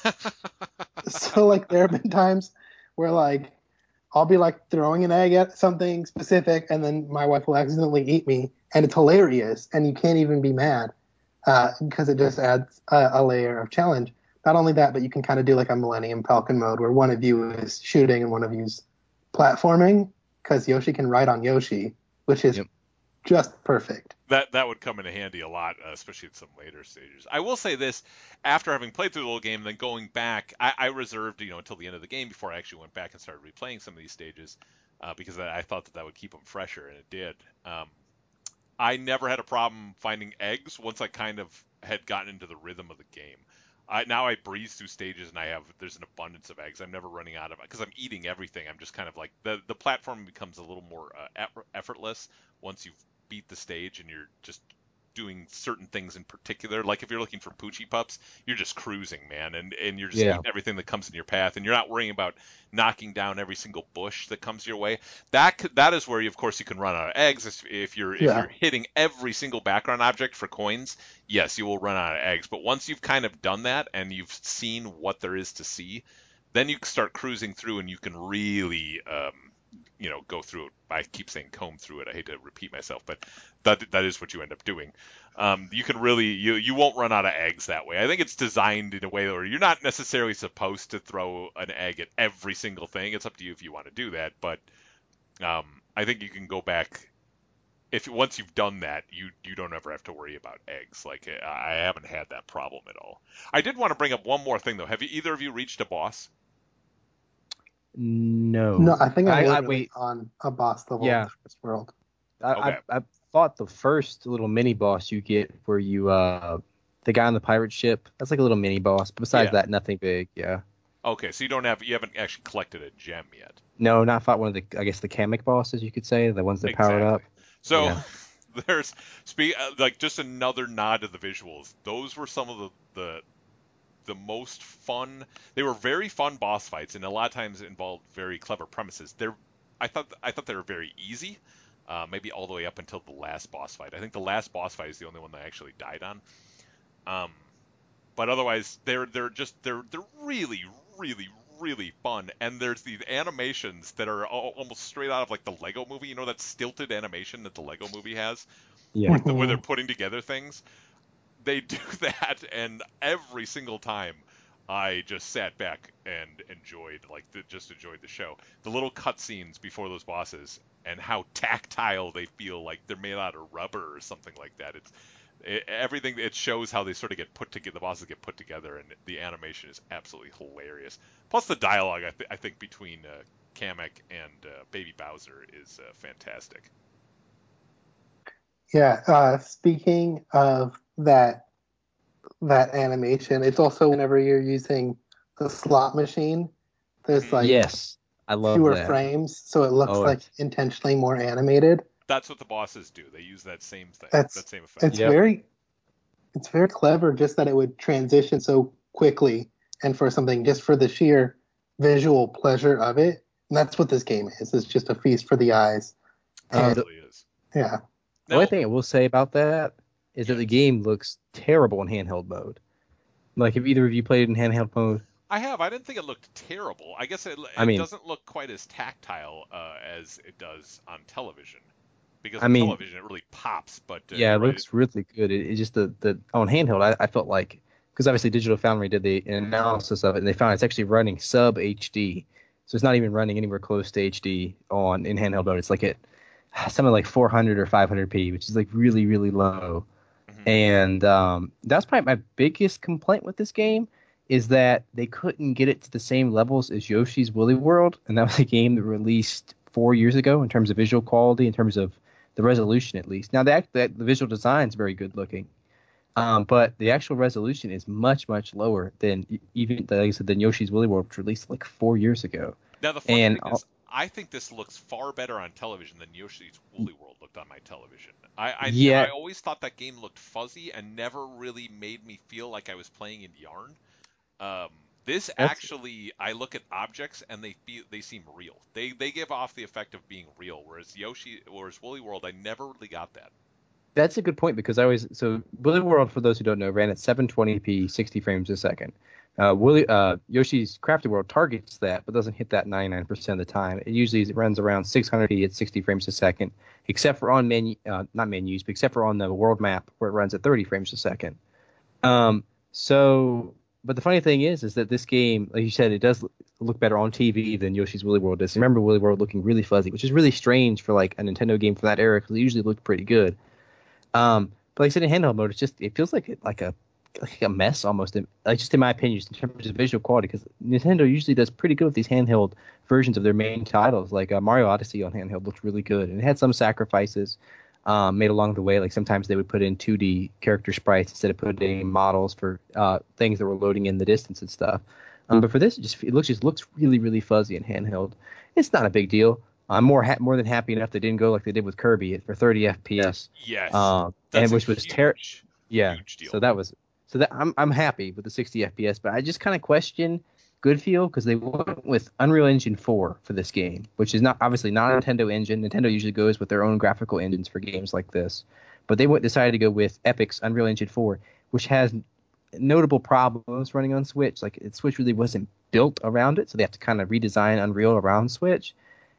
So like there have been times where like I'll be like throwing an egg at something specific, and then my wife will accidentally eat me, and it's hilarious, and you can't even be mad because uh, it just adds a, a layer of challenge. Not only that, but you can kind of do like a Millennium Falcon mode where one of you is shooting and one of you's platforming, because Yoshi can ride on Yoshi, which is Yep. just perfect. That that would come in handy a lot, uh, especially at some later stages. I will say this: after having played through the little game, and then going back, I, I reserved, you know, until the end of the game before I actually went back and started replaying some of these stages, uh, because I, I thought that that would keep them fresher, and it did. Um, I never had a problem finding eggs once I kind of had gotten into the rhythm of the game. I, now I breeze through stages and I have there's an abundance of eggs. I'm never running out of it because I'm eating everything. I'm just kind of like the the platform becomes a little more uh, effortless once you've beat the stage and you're just doing certain things in particular. Like if you're looking for Poochie Pups, you're just cruising, man, and and you're just Yeah. eating everything that comes in your path, and you're not worrying about knocking down every single bush that comes your way. That that is where you, of course, you can run out of eggs if, if you're if Yeah. you're hitting every single background object for coins. Yes, you will run out of eggs, but once you've kind of done that and you've seen what there is to see, then you start cruising through and you can really um, you know, go through it. I keep saying comb through it. I hate to repeat myself, but that that is what you end up doing. Um, you can really you you won't run out of eggs that way. I think it's designed in a way where you're not necessarily supposed to throw an egg at every single thing. It's up to you if you want to do that, but um, I think you can go back if once you've done that, you you don't ever have to worry about eggs. Like I haven't had that problem at all. I did want to bring up one more thing though. Have you either of you reached a boss? No. No, I think I'm I, I literally wait. on a boss level Yeah. of the first world. I, Okay. I I fought the first little mini boss you get where you uh the guy on the pirate ship. That's like a little mini boss. But besides Yeah. that, nothing big. Yeah. Okay, so you don't have you haven't actually collected a gem yet. No, not fought one of the I guess the Kamek bosses you could say, the ones that powered Exactly. up. So Yeah. there's speak uh, like just another nod to the visuals. Those were some of the, the the most fun. They were very fun boss fights, and a lot of times involved very clever premises. They're I thought I thought they were very easy, uh, maybe all the way up until the last boss fight. I think the last boss fight is the only one that I actually died on. Um, but otherwise, they're they're just they're they're really really really fun. And there's these animations that are al- almost straight out of like the Lego Movie. You know that stilted animation that the Lego Movie has, Yeah. like the, where they're putting together things. They do that, and every single time I just sat back and enjoyed, like, the, just enjoyed the show. The little cutscenes before those bosses, and how tactile they feel, like they're made out of rubber or something like that. It's it, everything. It shows how they sort of get put together. The bosses get put together, and the animation is absolutely hilarious. Plus, the dialogue, I, th- I think, between uh, Kamek and uh, Baby Bowser is uh, fantastic. Yeah, uh, speaking of that that animation, it's also whenever you're using the slot machine, there's Mhm. like Yes, I love fewer that. frames, so it looks Oh, like it's intentionally more animated. That's what the bosses do. They use that same thing, That's that same effect. it's yep. very it's very clever just that it would transition so quickly and for something just for the sheer visual pleasure of it. And that's what this game is. It's just a feast for the eyes. It Uh, And the, really is. yeah. the only Now, thing I will say about that is that the yes. game looks terrible in handheld mode. Like, if either of you played in handheld mode, I have. I didn't think it looked terrible. I guess it I it mean, doesn't look quite as tactile uh, as it does on television, because I on mean, television it really pops. But uh, yeah, you're it right. It, looks really good. It, it's just the, the on handheld, I, I felt like, because obviously Digital Foundry did the analysis of it, and they found it's actually running sub H D, so it's not even running anywhere close to H D on in handheld mode. It's like at something like four hundred or five hundred p, which is like really really low. mhm. And um, that's probably my biggest complaint with this game is that they couldn't get it to the same levels as Yoshi's Woolly World, and that was a game that released four years ago in terms of visual quality, in terms of the resolution at least. Now the act, the, the visual design is very good looking, um, but the actual resolution is much much lower than e- even like I said than Yoshi's Woolly World, which released like four years ago. Now the funny And thing uh, is, I think this looks far better on television than Yoshi's Woolly World looked on my television. I I, I yet always thought that game looked fuzzy and never really made me feel like I was playing in Yarn. Um, this that's actually, I look at objects and they feel they seem real. They they give off the effect of being real, whereas Yoshi, whereas Woolly World, I never really got that. That's a good point because I always so Woolly World, for those who don't know, ran at seven twenty p, sixty frames a second. Uh, Woolly uh, Yoshi's Crafted World targets that, but doesn't hit that ninety-nine percent of the time. It usually runs around six hundred p at sixty frames a second, except for on menu, uh, not menus, but except for on the world map where it runs at thirty frames a second. Um, so, but the funny thing is, is that this game, like you said, it does look better on T V than Yoshi's Woolly World does. Remember Woolly World looking really fuzzy, which is really strange for like a Nintendo game from that era because it usually looked pretty good. Um, but like I said, in handheld mode, it's just it feels like like a like a mess almost. In, like just in my opinion, just in terms of visual quality, because Nintendo usually does pretty good with these handheld versions of their main titles. Like uh, Mario Odyssey on handheld looked really good, and it had some sacrifices um, made along the way. Like sometimes they would put in two D character sprites instead of putting models for uh, things that were loading in the distance and stuff. Um, but for this, it just it looks just looks really really fuzzy in handheld. It's not a big deal. I'm more ha- more than happy enough they didn't go like they did with Kirby for thirty F P S, Yes, um, and that's a which was ter- huge, yeah. huge So deal. that was so that I'm I'm happy with the sixty F P S, but I just kind of question Goodfeel because they went with Unreal Engine four for this game, which is not obviously not a Nintendo engine. Nintendo usually goes with their own graphical engines for games like this, but they went decided to go with Epic's Unreal Engine four, which has notable problems running on Switch. Like Switch really wasn't built around it, so they have to kind of redesign Unreal around Switch,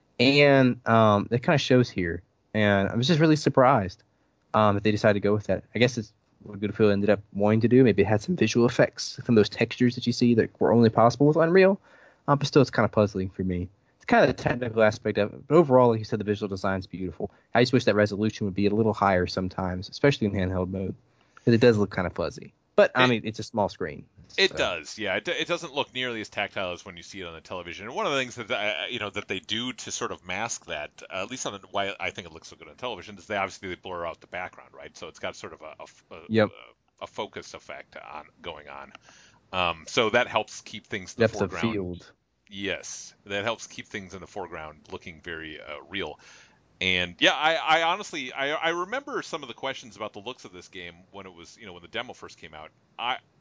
and um, it kind of shows here. And I was just really surprised um, that they decided to go with that. I guess it's what Goodfield ended up wanting to do. Maybe it had some visual effects, some of those textures that you see that were only possible with Unreal. Um, but still, it's kind of puzzling for me. It's kind of the technical aspect of it. But overall, like you said, the visual design's beautiful. I just wish that resolution would be a little higher sometimes, especially in handheld mode, because it does look kind of fuzzy. But, I It mean, it's a small screen. it So, does, yeah. It, it doesn't look nearly as tactile as when you see it on the television. And one of the things that uh, you know that they do to sort of mask that, uh, at least on the, why I think it looks so good on television, is they obviously they blur out the background, right? So it's got sort of a a, a, yep, a focus effect on going on. Um, so that helps keep things in the depth of foreground. field. Yes, that helps keep things in the foreground looking very uh, real. And yeah, I, I honestly I, I remember some of the questions about the looks of this game when it was you know when the demo first came out. I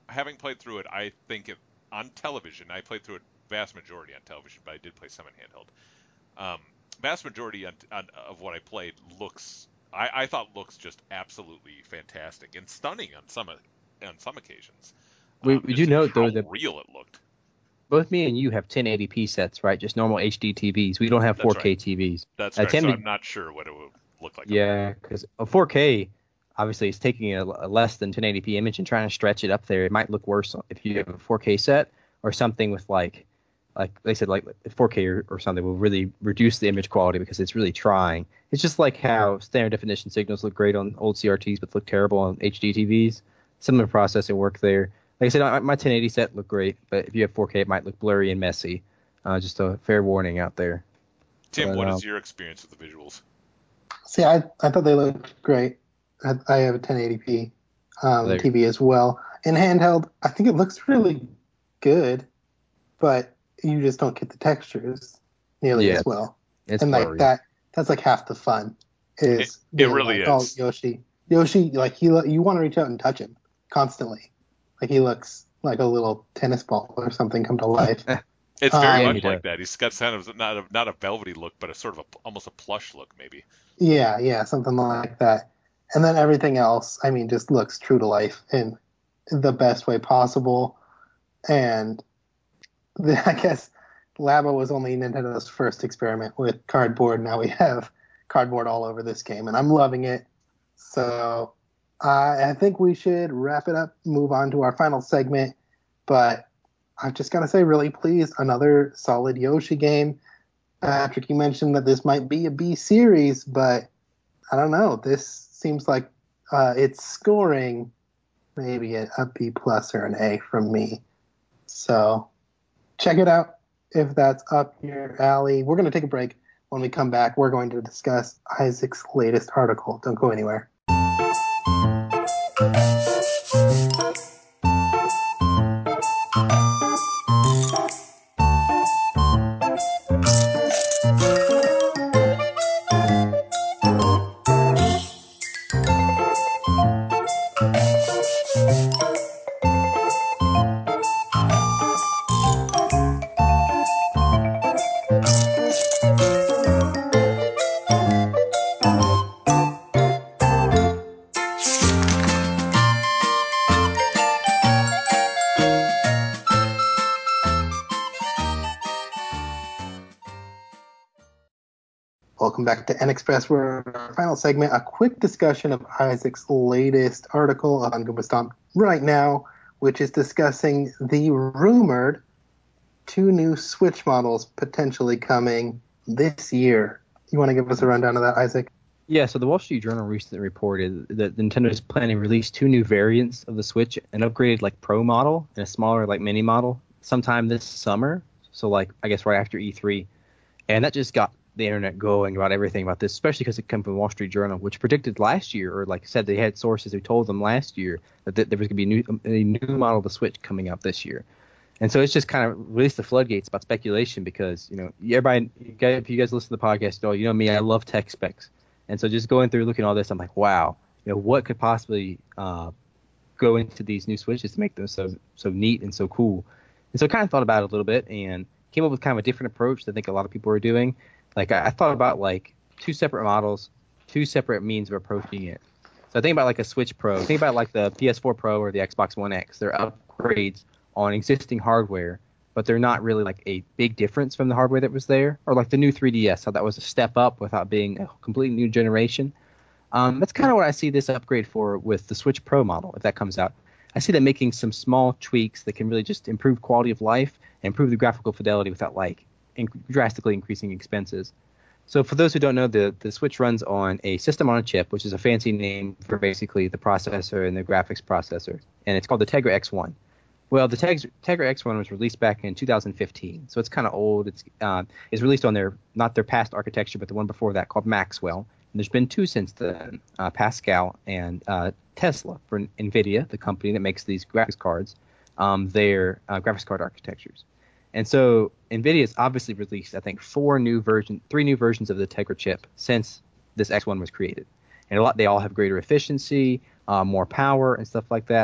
having played through it, I think it on television. I played through it vast majority on television, but I did play some in handheld. Um, vast majority on, on, of what I played looks, I, I thought looks just absolutely fantastic and stunning on some on some occasions. We, Um, we just do note, how though, that real it looked. both me and you have ten eighty p sets, right? Just normal H D T Vs. We don't have That's four K right. T Vs. That's Uh, correct. So ten I'm not sure what it would look like. Yeah, because a four K, obviously, is taking a, a less than ten eighty p image and trying to stretch it up there. It might look worse if you have a four K set or something with like, like they said, like four K or, or something will really reduce the image quality because it's really trying. It's just like how standard definition signals look great on old C R Ts but look terrible on H D T Vs. Similar processing work there. Like I said, my, my ten eighty set looked great, but if you have four K, it might look blurry and messy. Uh, just a fair warning out there. Tim, But, what um, is your experience with the visuals? See, I, I thought they looked great. I, I have a ten eighty p um, There- T V as well. In handheld, I think it looks really good, but you just don't get the textures nearly Yeah, as well. it's And like blurry. that, that's like half the fun is It- it being really like, is. oh, Yoshi, Yoshi, like he, lo- you want to reach out and touch him constantly. Like he looks like a little tennis ball or something come to life. It's very Um, Yeah, much he like does. that. He's got kind of not a, not a velvety look, but a sort of a, almost a plush look, maybe. Yeah, yeah, something like that. And then everything else, I mean, just looks true to life in the best way possible. And the, I guess Labo was only Nintendo's first experiment with cardboard. Now we have cardboard all over this game, and I'm loving it. So I I think we should wrap it up, move on to our final segment. But I've just got to say, really pleased. Another solid Yoshi game. Patrick, you mentioned that this might be a B series, but I don't know. This seems like uh, it's scoring maybe a, a B plus or an A from me. So check it out if that's up your alley. We're going to take a break. When we come back, we're going to discuss Isaac's latest article. Don't go anywhere. Welcome back to N Express. We're in our final segment, a quick discussion of Isaac's latest article on Goomba Stomp right now, which is discussing the rumored two new Switch models potentially coming this year. You want to give us a rundown of that, Isaac? Yeah, so the Wall Street Journal recently reported that Nintendo is planning to release two new variants of the Switch, an upgraded like Pro model and a smaller like Mini model, sometime this summer. So like I guess right after E three, and that just got the internet going about everything about this, especially because it came from the Wall Street Journal, which predicted last year, or like said they had sources who told them last year that th- there was going to be a new, a new model of the Switch coming out this year. And so it's just kind of released the floodgates about speculation because, you know, everybody, you guys, if you guys listen to the podcast at all, you know me, I love tech specs. And so just going through looking at all this, I'm like, wow, you know, what could possibly uh, go into these new Switches to make them so so neat and so cool? And so I kind of thought about it a little bit and came up with kind of a different approach that I think a lot of people are doing. Like I, I thought about like two separate models, two separate means of approaching it. So I think about like a Switch Pro. Think about like the P S four Pro or the Xbox One X. They're upgrades on existing hardware, but they're not really like a big difference from the hardware that was there. Or like the new three D S, how that was a step up without being a completely new generation. Um, that's kind of what I see this upgrade for with the Switch Pro model, if that comes out. I see them making some small tweaks that can really just improve quality of life and improve the graphical fidelity without like in- drastically increasing expenses. So for those who don't know, the, the Switch runs on a system on a chip, which is a fancy name for basically the processor and the graphics processor, and it's called the Tegra X one. Well, the Teg- Tegra X one was released back in two thousand fifteen, so it's kind of old. It's uh, it's released on their not their past architecture, but the one before that called Maxwell. And there's been two since then, uh, Pascal and uh, Tesla for NVIDIA, the company that makes these graphics cards, um, their uh, graphics card architectures. And so NVIDIA has obviously released, I think, four new version, three new versions of the Tegra chip since this X one was created. And a lot, they all have greater efficiency, uh, more power, and stuff like that.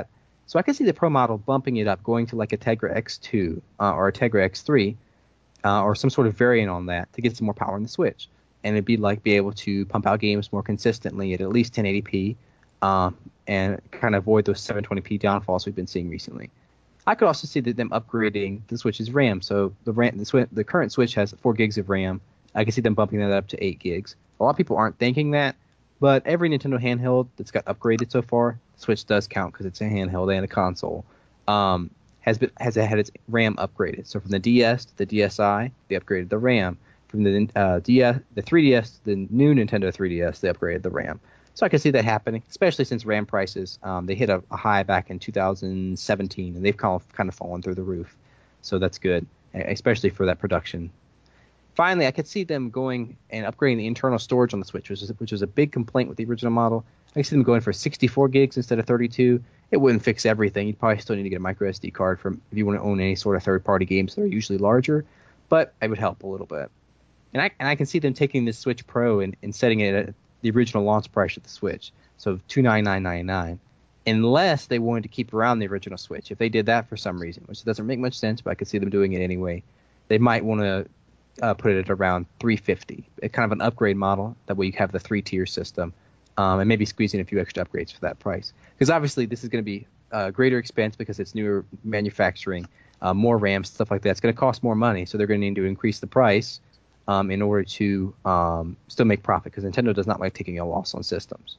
So I can see the Pro model bumping it up, going to like a Tegra X two uh, or a Tegra X three uh, or some sort of variant on that to get some more power in the Switch. And it'd be like be able to pump out games more consistently at at least ten eighty p um, and kind of avoid those seven twenty p downfalls we've been seeing recently. I could also see that them upgrading the Switch's RAM. So the RAM, the, Switch, the current Switch has four gigs of RAM. I can see them bumping that up to eight gigs. A lot of people aren't thinking that, but every Nintendo handheld that's got upgraded so far, Switch does count because it's a handheld and a console, um, has been has had its RAM upgraded. So from the D S to the D S i, they upgraded the RAM. From the uh, D S, the three D S to the new Nintendo three D S, they upgraded the RAM. So I can see that happening, especially since RAM prices, um, they hit a, a high back in two thousand seventeen, and they've kind of, kind of fallen through the roof. So that's good, especially for that production. Finally, I could see them going and upgrading the internal storage on the Switch, which, is, which was a big complaint with the original model. I could see them going for sixty-four gigs instead of thirty-two. It wouldn't fix everything. You'd probably still need to get a micro S D card from if you want to own any sort of third-party games that are usually larger, but it would help a little bit. And I and I can see them taking this Switch Pro and, and setting it at the original launch price of the Switch, so two hundred ninety-nine dollars and ninety-nine cents, unless they wanted to keep around the original Switch. If they did that for some reason, which doesn't make much sense, but I could see them doing it anyway, they might want to uh, put it at around three hundred fifty dollars, a kind of an upgrade model. That way you have the three-tier system, um, and maybe squeeze in a few extra upgrades for that price. Because obviously this is going to be a greater expense because it's newer manufacturing, uh, more RAM, stuff like that. It's going to cost more money, so they're going to need to increase the price Um, in order to um, still make profit, because Nintendo does not like taking a loss on systems.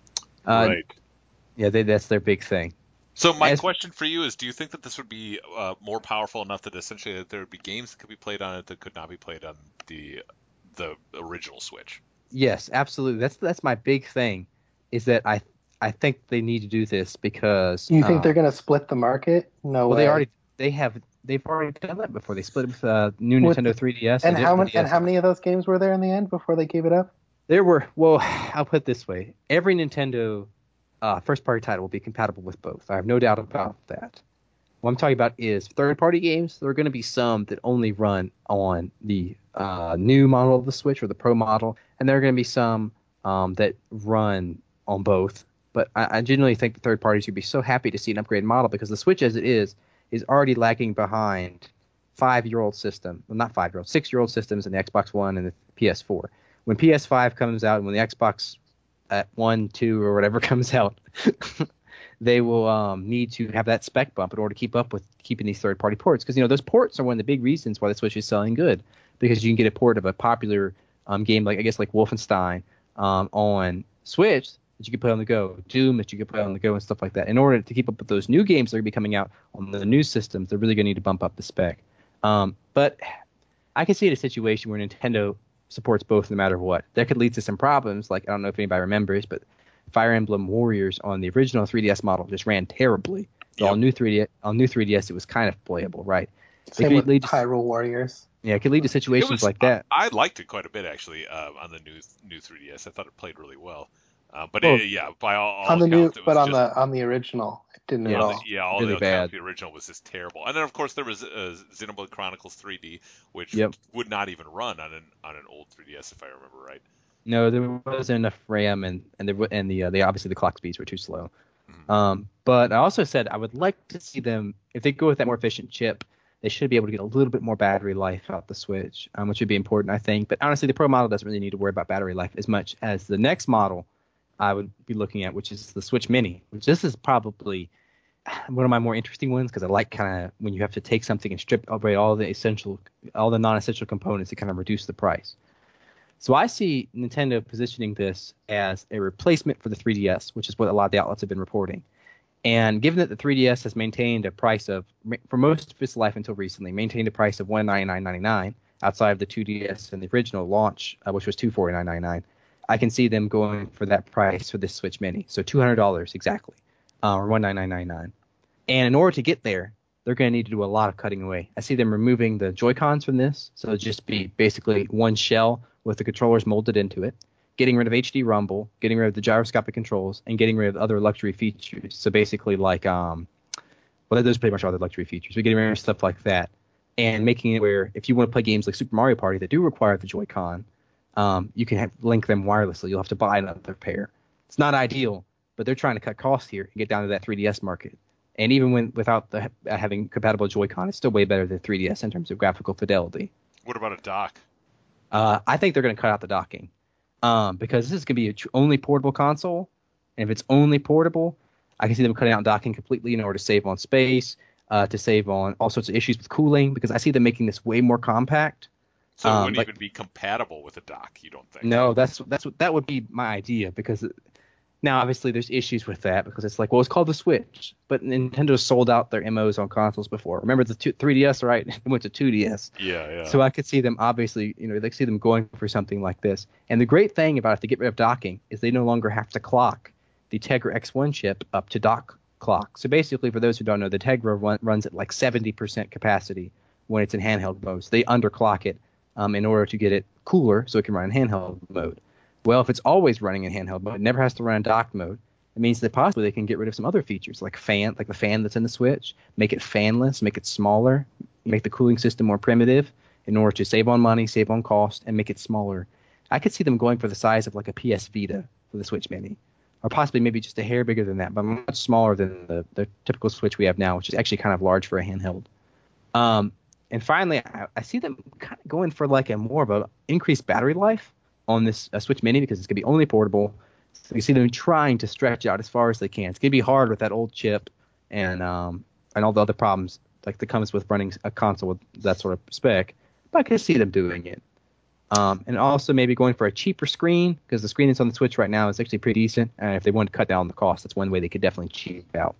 Uh, right. Yeah, they, that's their big thing. So my As, question for you is, do you think that this would be uh, more powerful enough that essentially that there would be games that could be played on it that could not be played on the the original Switch? Yes, absolutely. That's that's my big thing, is that I I think they need to do this because. You think uh, they're going to split the market? No well, way. they already they have they've already done that before. They split it with uh, new With Nintendo the- three D S. And They did it how with many the and how D S. many of those games were there in the end before they gave it up? There were, well, I'll put it this way. Every Nintendo uh, first-party title will be compatible with both. I have no doubt about that. What I'm talking about is third-party games. There are going to be some that only run on the uh, new model of the Switch or the Pro model, and there are going to be some um, that run on both. But I, I genuinely think the third parties would be so happy to see an upgraded model, because the Switch as it is is already lagging behind five-year-old system, well, not five-year-old, six-year-old systems in the Xbox One and the P S four. When P S five comes out and when the Xbox at one, two, or whatever comes out, they will um, need to have that spec bump in order to keep up with keeping these third-party ports. Because, you know, those ports are one of the big reasons why the Switch is selling good, because you can get a port of a popular um, game, like I guess like Wolfenstein, um, on Switch that you can play on the go, Doom that you can play on the go, and stuff like that. In order to keep up with those new games that are going to be coming out on the new systems, they're really going to need to bump up the spec. Um, but I can see it a situation where Nintendo supports both no matter what. That could lead to some problems, like I don't know if anybody remembers, but Fire Emblem Warriors on the original three D S model just ran terribly. But Yep. on new three D S, on new three D S, it was kind of playable, right? It Same could with lead to, Hyrule Warriors. yeah, it could lead to It situations was, like that. I, I liked it quite a bit actually uh, on the new new three D S. I thought it played really well. Uh, but Well, it, yeah, by all, all On the new, accounts, it was but on just the on the original, it didn't Yeah, at on the, all. yeah, all really the accounts, bad. the original was just terrible. And then of course there was uh, Xenoblade Chronicles three D, which Yep. would not even run on an on an old three D S if I remember right. No, there wasn't enough RAM, and and there and the uh, they obviously the clock speeds were too slow. Mhm. Um, but I also said I would like to see them, if they go with that more efficient chip, they should be able to get a little bit more battery life out the Switch, um, which would be important, I think. But honestly, the Pro model doesn't really need to worry about battery life as much as the next model I would be looking at, which is the Switch Mini, which this is probably one of my more interesting ones, because I like kind of when you have to take something and strip away all the essential, all the non-essential components to kind of reduce the price. So I see Nintendo positioning this as a replacement for the three D S, which is what a lot of the outlets have been reporting. And given that the three D S has maintained a price of, for most of its life until recently, maintained a price of one hundred ninety-nine dollars and ninety-nine cents outside of the two D S and the original launch, uh, which was two hundred forty-nine dollars and ninety-nine cents, I can see them going for that price for this Switch Mini. So two hundred dollars exactly, uh, or one hundred ninety-nine dollars and ninety-nine cents. And in order to get there, they're going to need to do a lot of cutting away. I see them removing the Joy-Cons from this, so it'll just be basically one shell with the controllers molded into it, getting rid of H D Rumble, getting rid of the gyroscopic controls, and getting rid of other luxury features. So basically like, um, well, those pretty much are the luxury features, but getting rid of stuff like that, and making it where if you want to play games like Super Mario Party that do require the Joy-Con, um, you can have, link them wirelessly. You'll have to buy another pair. It's not ideal, but they're trying to cut costs here and get down to that three D S market. And even when without the uh, having compatible Joy-Con, it's still way better than three D S in terms of graphical fidelity. What about a dock? Uh, I think they're going to cut out the docking um, because this is going to be a tr- only portable console. And if it's only portable, I can see them cutting out docking completely in order to save on space, uh, to save on all sorts of issues with cooling, because I see them making this way more compact. So it Um, wouldn't like, even be compatible with a dock, you don't think? no, that's that's what that would be my idea, because now obviously there's issues with that because it's like, well, it's called the Switch, but Nintendo sold out their M Os on consoles before. Remember the two, three D S, right? It went to two D S. Yeah, yeah. So I could see them obviously, you know, they see them going for something like this. And the great thing about if they get rid of docking is they no longer have to clock the Tegra X one chip up to dock clock. So basically, for those who don't know, the Tegra run, runs at like seventy percent capacity when it's in handheld mode. So they underclock it um, in order to get it cooler so it can run in handheld mode. Well, if it's always running in handheld mode, it never has to run in dock mode. It means that possibly they can get rid of some other features like fan, like the fan that's in the Switch, make it fanless, make it smaller, make the cooling system more primitive in order to save on money, save on cost, and make it smaller. I could see them going for the size of like a P S Vita for the Switch Mini, or possibly maybe just a hair bigger than that, but much smaller than the, the typical Switch we have now, which is actually kind of large for a handheld. Um, and finally, I, I see them kind of going for like a more of a increased battery life on this uh, Switch Mini because it's going to be only portable. So you see them trying to stretch out as far as they can. It's going to be hard with that old chip and um, and all the other problems like that comes with running a console with that sort of spec. But I can see them doing it. Um, and also maybe going for a cheaper screen because the screen that's on the Switch right now is actually pretty decent. And if they wanted to cut down the cost, that's one way they could definitely cheap out.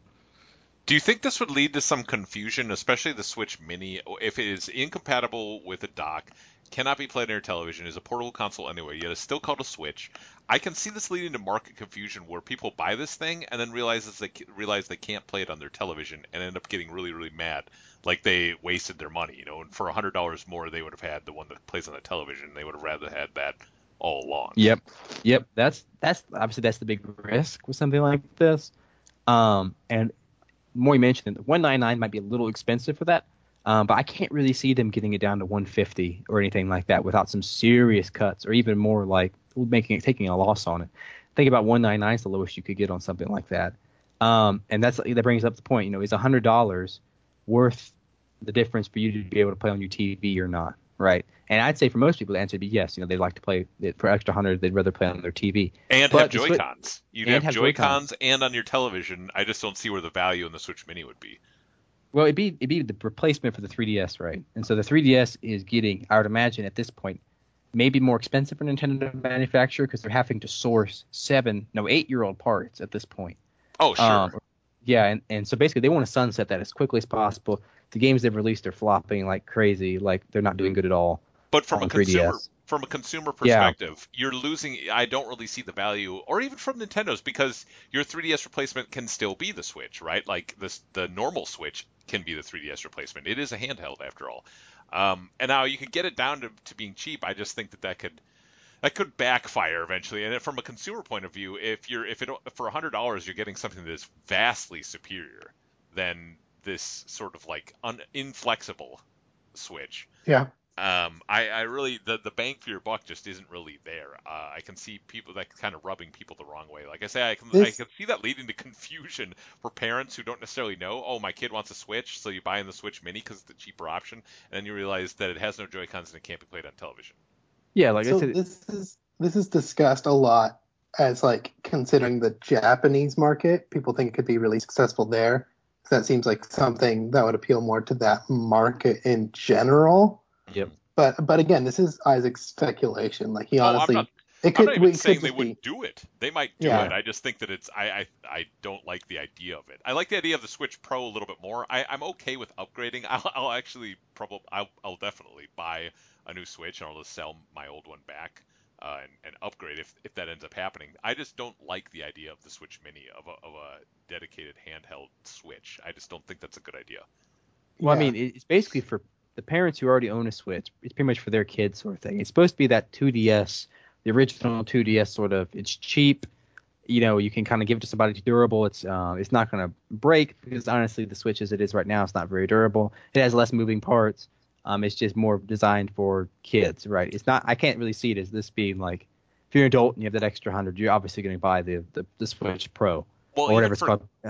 Do you think this would lead to some confusion, especially the Switch Mini, if it is incompatible with a dock, cannot be played on your television, is a portable console anyway, yet it's still called a Switch? I can see this leading to market confusion where people buy this thing and then realizes they realize they can't play it on their television and end up getting really, really mad, like they wasted their money. You know, and for a hundred dollars more, they would have had the one that plays on the television. They would have rather had that all along. Yep, yep. That's that's obviously that's the big risk with something like this. Um, and more you mentioned it, one ninety-nine might be a little expensive for that, um, but I can't really see them getting it down to one fifty or anything like that without some serious cuts or even more like making it taking a loss on it. Think about one ninety-nine is the lowest you could get on something like that, um, and that's that brings up the point. You know, is a hundred dollars worth the difference for you to be able to play on your T V or not? Right? And I'd say for most people the answer would be yes. You know, they'd like to play it for extra hundred. They'd rather play on their T V and but have Joy-Cons. You'd and have, have Joy-Cons Joy-Cons. and on your television. I just don't see where the value in the Switch Mini would be. Well, it'd be it'd be the replacement for the three D S, right? And so the three D S is getting, I would imagine at this point, maybe more expensive for Nintendo to manufacture because they're having to source seven, no, eight-year-old parts at this point. Oh, sure. Um, yeah, and, and so basically they want to sunset that as quickly as possible. The games they've released are flopping like crazy, like they're not doing good at all. But from a on consumer three D S. from a consumer Yeah. perspective, you're losing. I don't really see the value, or even from Nintendo's, because your three D S replacement can still be the Switch, right? Like this, the normal Switch can be the three D S replacement. It is a handheld after all. Um, and now you could get it down to, to being cheap. I just think that that could that could backfire eventually. And from a consumer point of view, if you're if it for a hundred dollars you're getting something that is vastly superior than this sort of like un, inflexible Switch. Yeah. Um, I, I really the, the bang for your buck just isn't really there. Uh, I can see people that kind of rubbing people the wrong way. Like I say, I can I This can see that leading to confusion for parents who don't necessarily know. Oh, my kid wants a Switch, so you buy in the Switch Mini because it's the cheaper option, and then you realize that it has no Joy-Cons and it can't be played on television. Yeah, like I so said, this is this is discussed a lot as like considering the Japanese market. People think it could be really successful there. So that seems like something that would appeal more to that market in general. Yep. But but again, this is Isaac's speculation. Like he Oh, I'm honestly, not. it I'm could not even it could saying they just wouldn't be do it. They might do Yeah. it. I just think that it's. I, I I don't like the idea of it. I like the idea of the Switch Pro a little bit more. I, I'm okay with upgrading. I'll, I'll actually probably. I'll, I'll definitely buy a new Switch and I'll just sell my old one back uh, and, and upgrade if if that ends up happening. I just don't like the idea of the Switch Mini of a of a dedicated handheld Switch. I just don't think that's a good idea. Well, I Yeah. mean, it- it's basically for the parents who already own a Switch. It's pretty much for their kids sort of thing. It's supposed to be that two D S, the original two D S sort of. It's cheap. You know, you can kind of give it to somebody. It's durable. It's uh, it's not going to break because honestly, the Switch as it is right now, it's not very durable. It has less moving parts. Um, it's just more designed for kids, right? It's not. I can't really see it as this being like, if you're an adult and you have that extra hundred, you're obviously going to buy the, the the Switch Pro Well, or whatever even it's for called. Yeah.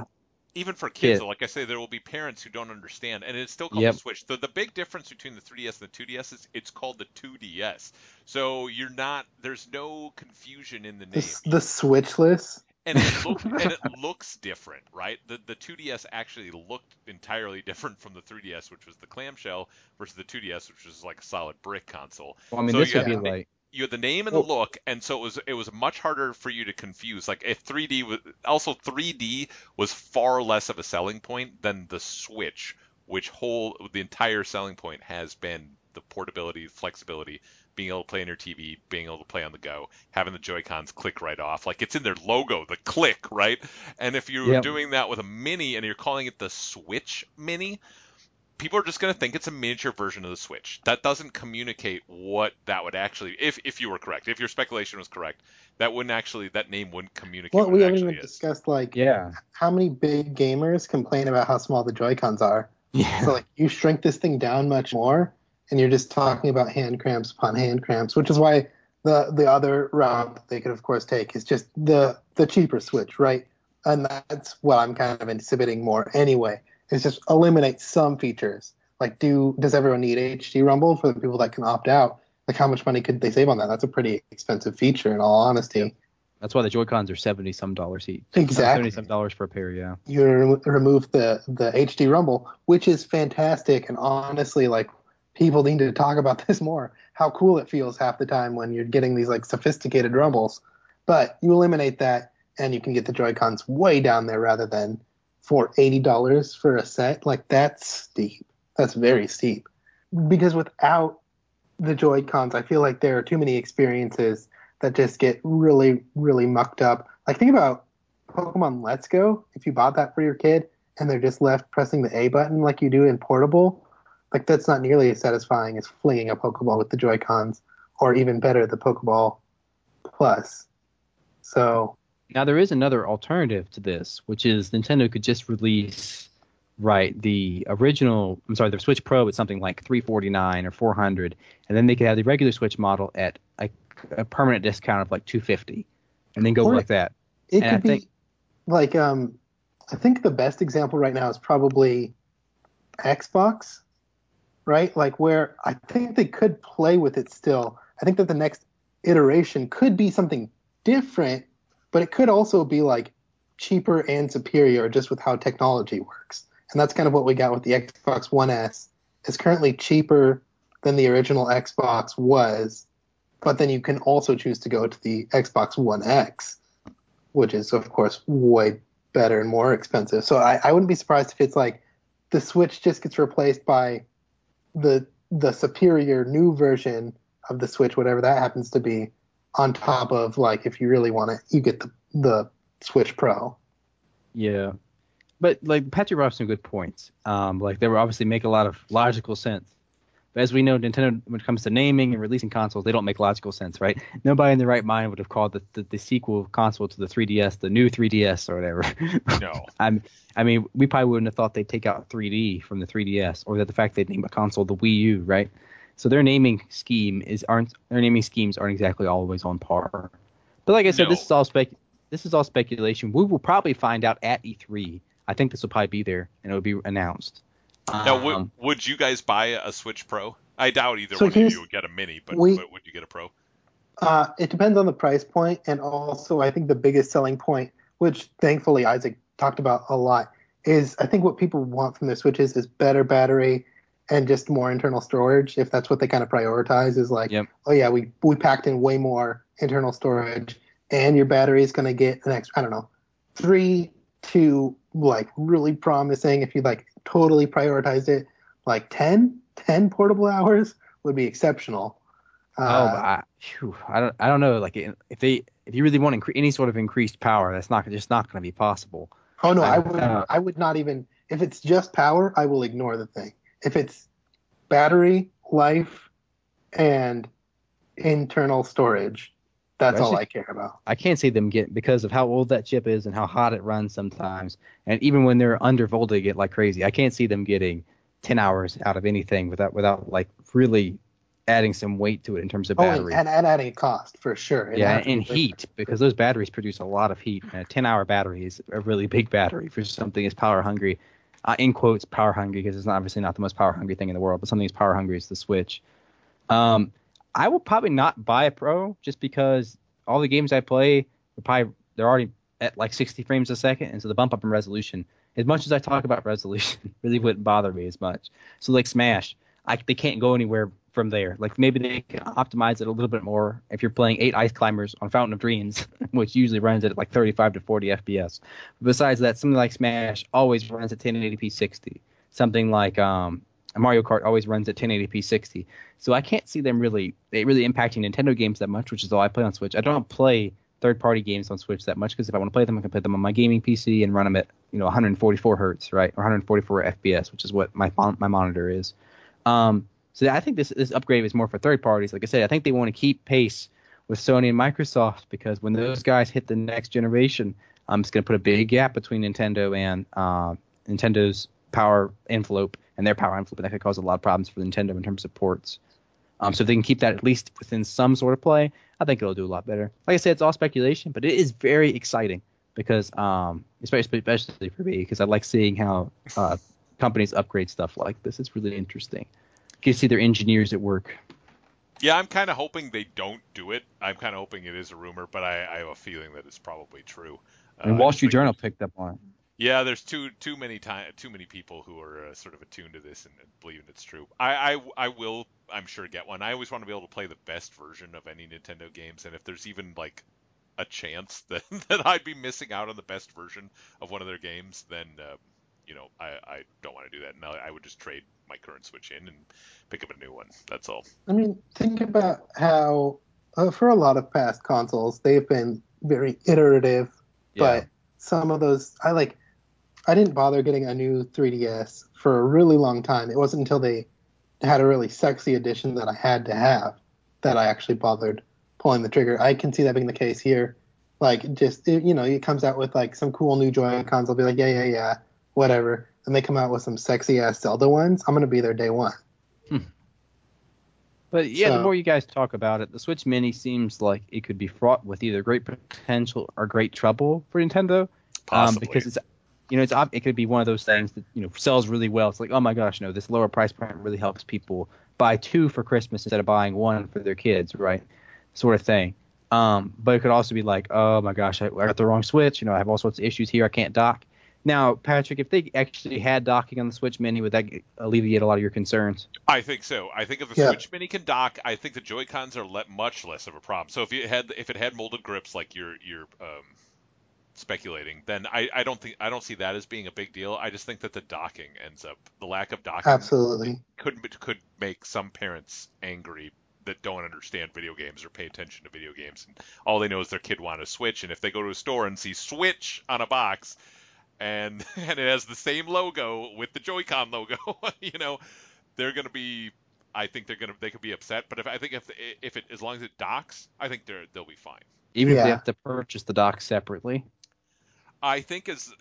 even for kids, Kid. like I say, there will be parents who don't understand, and it's still called Yep. the Switch. The, the big difference between the three D S and the two D S is it's called the two D S. So you're not, there's no confusion in the The, name. s- the switchless. And it look and it looks different, right? The the two D S actually looked entirely different from the three D S, which was the clamshell, versus the two D S, which was like a solid brick console. Well, I mean, So this you would had be the Yeah. na- like, you had the name and the well, look, and so it was it was much harder for you to confuse. Like if three D was also three D was far less of a selling point than the Switch, which whole the entire selling point has been the portability, flexibility, being able to play on your T V, being able to play on the go, having the Joy-Cons click right off. Like it's in their logo, the click, right? And if you're yep. doing that with a mini and you're calling it the Switch Mini, people are just going to think it's a miniature version of the Switch. That doesn't communicate what that would actually, if if you were correct, if your speculation was correct, that wouldn't actually, that name wouldn't communicate Well, what we it haven't actually even is. discussed like Yeah. how many big gamers complain about how small the Joy-Cons are. So Yeah. like you shrink this thing down much more, and you're just talking about hand cramps upon hand cramps, which is why the the other route that they could of course take is just the the cheaper Switch, right? And that's what I'm kind of exhibiting more anyway. Is just eliminate some features. Like, do does everyone need H D Rumble for the people that can opt out? Like, how much money could they save on that? That's a pretty expensive feature, in all honesty. Yep. That's why the Joy-Cons are seventy some dollars each. Exactly. seventy some dollars for a pair, yeah. You rem- remove the the H D Rumble, which is fantastic, and honestly, like people need to talk about this more. How cool it feels half the time when you're getting these like sophisticated rumbles. But you eliminate that, and you can get the Joy Cons way down there rather than for eighty dollars for a set. Like that's steep. That's very steep. Because without the Joy Cons, I feel like there are too many experiences that just get really, really mucked up. Like think about Pokemon Let's Go. If you bought that for your kid and they're just left pressing the A button like you do in Portable, like that's not nearly as satisfying as flinging a Pokeball with the Joy Cons, or even better, the Pokeball Plus. So Now there is another alternative to this, which is Nintendo could just release, right, the original. I'm sorry, the Switch Pro at something like three forty-nine or four hundred, and then they could have the regular Switch model at a, a permanent discount of like two fifty, and then go Or like that. it And could I think, be like um, I think the best example right now is probably Xbox, right? Like where I think they could play with it still. I think that the next iteration could be something different, but it could also be like cheaper and superior just with how technology works. And that's kind of what we got with the Xbox One S. It's currently cheaper than the original Xbox was, but then you can also choose to go to the Xbox One X, which is of course way better and more expensive. So I, I wouldn't be surprised if it's like the Switch just gets replaced by the the superior new version of the Switch, whatever that happens to be, on top of like if you really want it, you get the the Switch Pro. yeah, but like Patrick brought up some good points. Um, like they would obviously make a lot of logical sense. But as we know, Nintendo, when it comes to naming and releasing consoles, they don't make logical sense, right? Nobody in their right mind would have called the, the, the sequel console to the three D S the new three D S or whatever. No. I'm, I mean, we probably wouldn't have thought they'd take out three D from the three D S, or that the fact they'd name a console the Wii U, right? So their naming scheme is aren't their naming schemes aren't exactly always on par. But like I said, No. this is all spec. This is all speculation. We will probably find out at E three. I think this will probably be there and it'll be announced. Now, w- Um, would you guys buy a Switch Pro? I doubt either So one of you here's would get a mini, but, we but would you get a Pro? uh, it depends on the price point, and also I think the biggest selling point, which thankfully Isaac talked about a lot, is I think what people want from their Switches is better battery and just more internal storage. If that's what they kind of prioritize, is like, Yep. oh yeah, we we packed in way more internal storage, and your battery is going to get an extra, I don't know, three to like really promising. If you like totally prioritize it, like ten, ten portable hours would be exceptional. Oh, but Uh, I, phew, I don't, I don't know. Like, if they, if you really want incre- any sort of increased power, that's not just not going to be possible. oh no, I, I would uh, I would not even, if it's just power, I will ignore the thing. If it's battery, life, and internal storage, that's I all just, I care about. I can't see them get because of how old that chip is and how hot it runs sometimes, and even when they're undervolting it like crazy, I can't see them getting ten hours out of anything without, without like really adding some weight to it in terms of Oh, battery. and, and adding cost for sure. It'd Yeah, have to and be way heat, because those batteries produce a lot of heat. And a ten-hour battery is a really big battery for something as power-hungry. Uh, in quotes, power-hungry, because it's not, obviously not the most power-hungry thing in the world, but something as power-hungry as the Switch. Um, I will probably not buy a Pro just because all the games I play, are probably, they're already at like sixty frames a second, and so the bump up in resolution, as much as I talk about resolution, really wouldn't bother me as much. So like Smash, I, they can't go anywhere from there. Like maybe they can optimize it a little bit more if you're playing eight Ice Climbers on Fountain of Dreams, which usually runs at like thirty-five to forty F P S. But besides that, something like Smash always runs at ten eighty p sixty. Something like um, Mario Kart always runs at ten eighty p sixty. So I can't see them really they really impacting Nintendo games that much, which is all I play on Switch. I don't play third-party games on Switch that much because if I want to play them, I can play them on my gaming P C and run them at you know one forty-four hertz, right, or one forty-four F P S, which is what my my monitor is. Um, so I think this this upgrade is more for third parties. Like I said, I think they want to keep pace with Sony and Microsoft because when those guys hit the next generation, um, it's going to put a big gap between Nintendo and uh, Nintendo's power envelope and their power envelope, and that could cause a lot of problems for Nintendo in terms of ports. Um, so if they can keep that at least within some sort of play, I think it'll do a lot better. Like I said, it's all speculation, but it is very exciting because, um, especially especially for me, because I like seeing how uh, companies upgrade stuff like this. It's really interesting. You can see their engineers at work. Yeah, I'm kind of hoping they don't do it. I'm kind of hoping it is a rumor, but I, I have a feeling that it's probably true. Uh, And Wall I just Street think- Journal picked up on it. Yeah, there's too too many time too many people who are uh, sort of attuned to this and, and believing it's true. I, I I will I'm sure get one. I always want to be able to play the best version of any Nintendo games, and if there's even like a chance that, that I'd be missing out on the best version of one of their games, then um, you know I, I don't want to do that. And I, I would just trade my current Switch in and pick up a new one. That's all. I mean, think about how uh, for a lot of past consoles they've been very iterative, Yeah. but some of those I like. I didn't bother getting a new three D S for a really long time. It wasn't until they had a really sexy edition that I had to have that I actually bothered pulling the trigger. I can see that being the case here. Like, just, it, you know, it comes out with, like, some cool new Joy-Cons. I'll be like, yeah, yeah, yeah, whatever. And they come out with some sexy-ass Zelda ones. I'm going to be there day one. Hmm. But, yeah, the So- more you guys talk about it, the Switch Mini seems like it could be fraught with either great potential or great trouble for Nintendo. Possibly. Um, because it's you know, it's ob- it could be one of those things that, you know, sells really well. It's like, oh my gosh, no, this lower price point really helps people buy two for Christmas instead of buying one for their kids, right? Sort of thing. Um, but it could also be like, oh my gosh, I, I got the wrong Switch. You know, I have all sorts of issues here. I can't dock. Now, Patrick, if they actually had docking on the Switch Mini, would that alleviate a lot of your concerns? I think so. I think if the Yeah. Switch Mini can dock, I think the Joy Cons are le- much less of a problem. So if you had if it had molded grips like you're you're um, speculating, then I, I don't think I don't see that as being a big deal. I just think that the docking ends up the lack of docking Absolutely. could could make some parents angry that don't understand video games or pay attention to video games, and all they know is their kid wants a Switch, and if they go to a store and see Switch on a box and and it has the same logo with the Joy-Con logo, you know, they're gonna be. I think they're gonna they could be upset, but if I think if if it as long as it docks, I think they're they'll be fine. Even if they Yeah. have to purchase the dock separately? I think as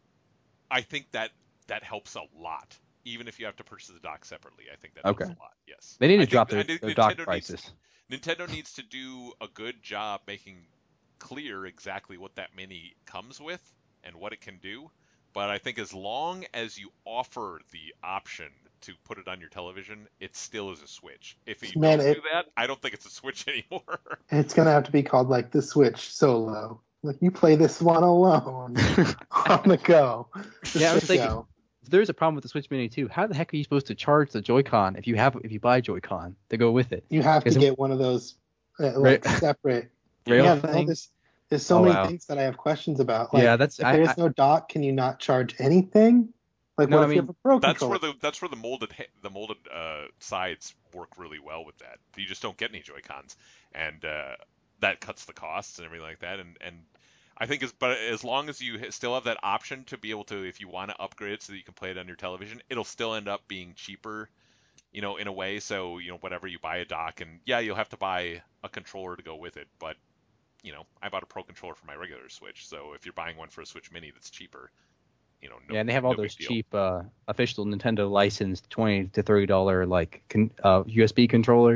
I think that that helps a lot. Even if you have to purchase the dock separately, I think that helps Okay. a lot. Yes. They need to I think- drop I their, think their dock Nintendo prices. Needs, Nintendo needs to do a good job making clear exactly what that mini comes with and what it can do. But I think as long as you offer the option to put it on your television, it still is a Switch. If you Man, don't it- do that, I don't think it's a Switch anymore. It's going to have to be called, like, the Switch Solo. Like, you play this one alone on the go. Just Yeah, I was to thinking- go. If there's a problem with the Switch Mini too, how the heck are you supposed to charge the Joy-Con if you have if you buy Joy-Con to go with it? You have to Is it- get one of those, uh, like, Ra- separate. Rail yeah, no, thing? there's, there's so Oh, many wow. things that I have questions about. Like, Yeah, that's- if I- there's I- no dock, can you not charge anything? Like, No, what I if mean, you have a Pro That's controller? where the that's where the molded he- the molded uh, sides work really well with that. You just don't get any Joy Cons, and uh, that cuts the costs and everything like that. And, and I think as but as long as you ha- still have that option to be able to, if you want to upgrade it so that you can play it on your television, it'll still end up being cheaper, you know, in a way. So you know, whatever you buy a dock, and yeah, you'll have to buy a controller to go with it, but you know, I bought a Pro controller for my regular Switch, so if you're buying one for a Switch Mini that's cheaper, you know, no, yeah, and they have all no big those deal. cheap uh, official Nintendo licensed twenty to thirty dollar like con- uh, U S B controllers.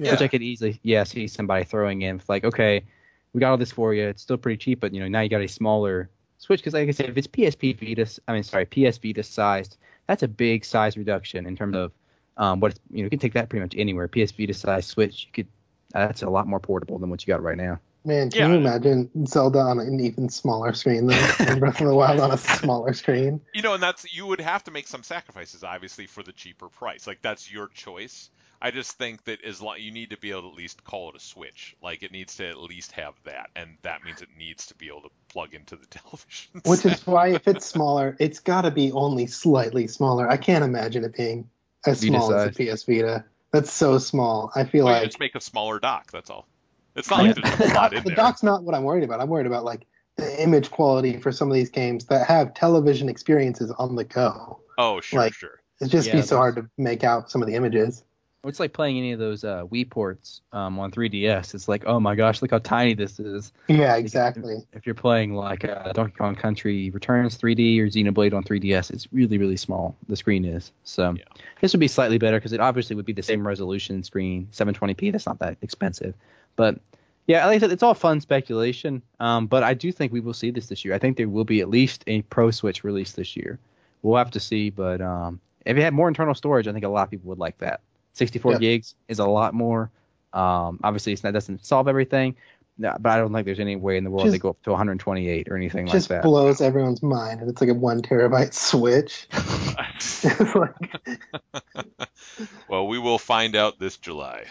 Yeah. Which I could easily, yeah, see somebody throwing in, like, okay, we got all this for you. It's still pretty cheap, but, you know, now you got a smaller Switch. Because, like I said, if it's P S P Vita, I mean, sorry, P S Vita sized, that's a big size reduction in terms of um, what, it's, you know, you can take that pretty much anywhere. P S Vita sized Switch, you could, uh, that's a lot more portable than what you got right now. Man, can Yeah. you imagine Zelda on an even smaller screen than and Breath of the Wild on a smaller screen? You know, and that's you would have to make some sacrifices, obviously, for the cheaper price. Like that's your choice. I just think that as long you need to be able to at least call it a Switch. Like it needs to at least have that, and that means it needs to be able to plug into the television. Which set. is why if it's smaller, it's got to be only slightly smaller. I can't imagine it being as Vita small as a size. P S Vita. That's so small. I feel Well, you like just make a smaller dock. That's all. It's not I like mean, there's the, a whole lot dock, in the there. dock's not what I'm worried about. I'm worried about like the image quality for some of these games that have television experiences on the go. Oh, sure, Like sure. it'd just Yeah, be so there's- hard to make out some of the images. It's like playing any of those uh, Wii ports um, on three D S. It's like, oh my gosh, look how tiny this is. Yeah, Like, exactly. If, if you're playing like uh, Donkey Kong Country Returns three D or Xenoblade on three D S, it's really, really small. The screen is. So Yeah. this would be slightly better because it obviously would be the same resolution screen, seven twenty p. That's not that expensive. But yeah, like I said, it's all fun speculation. Um, but I do think we will see this this year. I think there will be at least a Pro Switch release this year. We'll have to see. But um, if it had more internal storage, I think a lot of people would like that. sixty-four Yeah. gigs is a lot more. Um, obviously, it's not, doesn't solve everything, no, but I don't think there's any way in the world Just- they go up to one hundred twenty-eight or anything Just like that. blows everyone's mind, and it's like a one terabyte Switch. It's like, Well, we will find out this July.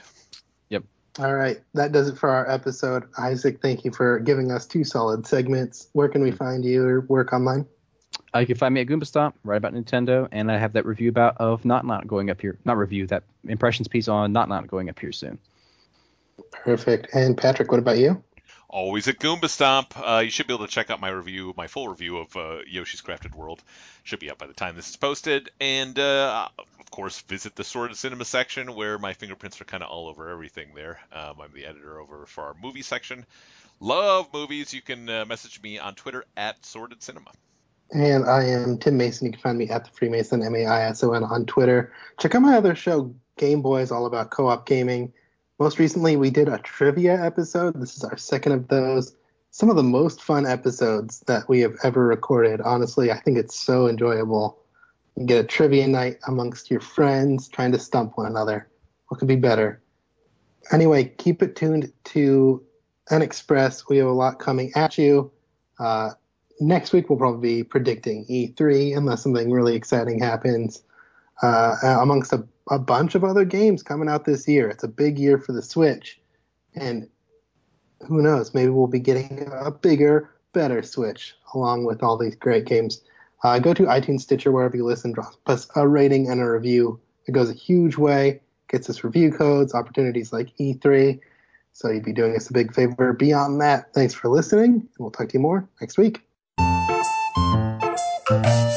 all right, that does it for our episode. Isaac, thank you for giving us two solid segments. Where can we find you or work online? Uh, you can find me at Goomba Stomp, right about Nintendo, and I have that review about of Not Not going up here. Not review, that impressions piece on Not Not going up here soon. Perfect. And Patrick, what about you? Always at Goomba Stomp. Uh, you should be able to check out my review, my full review of uh, Yoshi's Crafted World. Should be up by the time this is posted. And, uh, of course, visit the Sordid Cinema section where my fingerprints are kind of all over everything there. Um, I'm the editor over for our movie section. Love movies. You can uh, message me on Twitter at Sordid Cinema. And I am Tim Mason. You can find me at the Freemason, M A I S O N, on Twitter. Check out my other show, Game Boys, all about co-op gaming. Most recently, we did a trivia episode. This is our second of those. Some of the most fun episodes that we have ever recorded. Honestly, I think it's so enjoyable. You get a trivia night amongst your friends, trying to stump one another. What could be better? Anyway, keep it tuned to Unexpress. We have a lot coming at you. Uh, next week, we'll probably be predicting E three, unless something really exciting happens. Uh, amongst a, a bunch of other games coming out this year. It's a big year for the Switch. And who knows, maybe we'll be getting a bigger, better Switch along with all these great games. Uh, go to iTunes, Stitcher, wherever you listen, drop us a rating and a review. It goes a huge way, gets us review codes, opportunities like E three. So you'd be doing us a big favor. Beyond that, thanks for listening, and we'll talk to you more next week.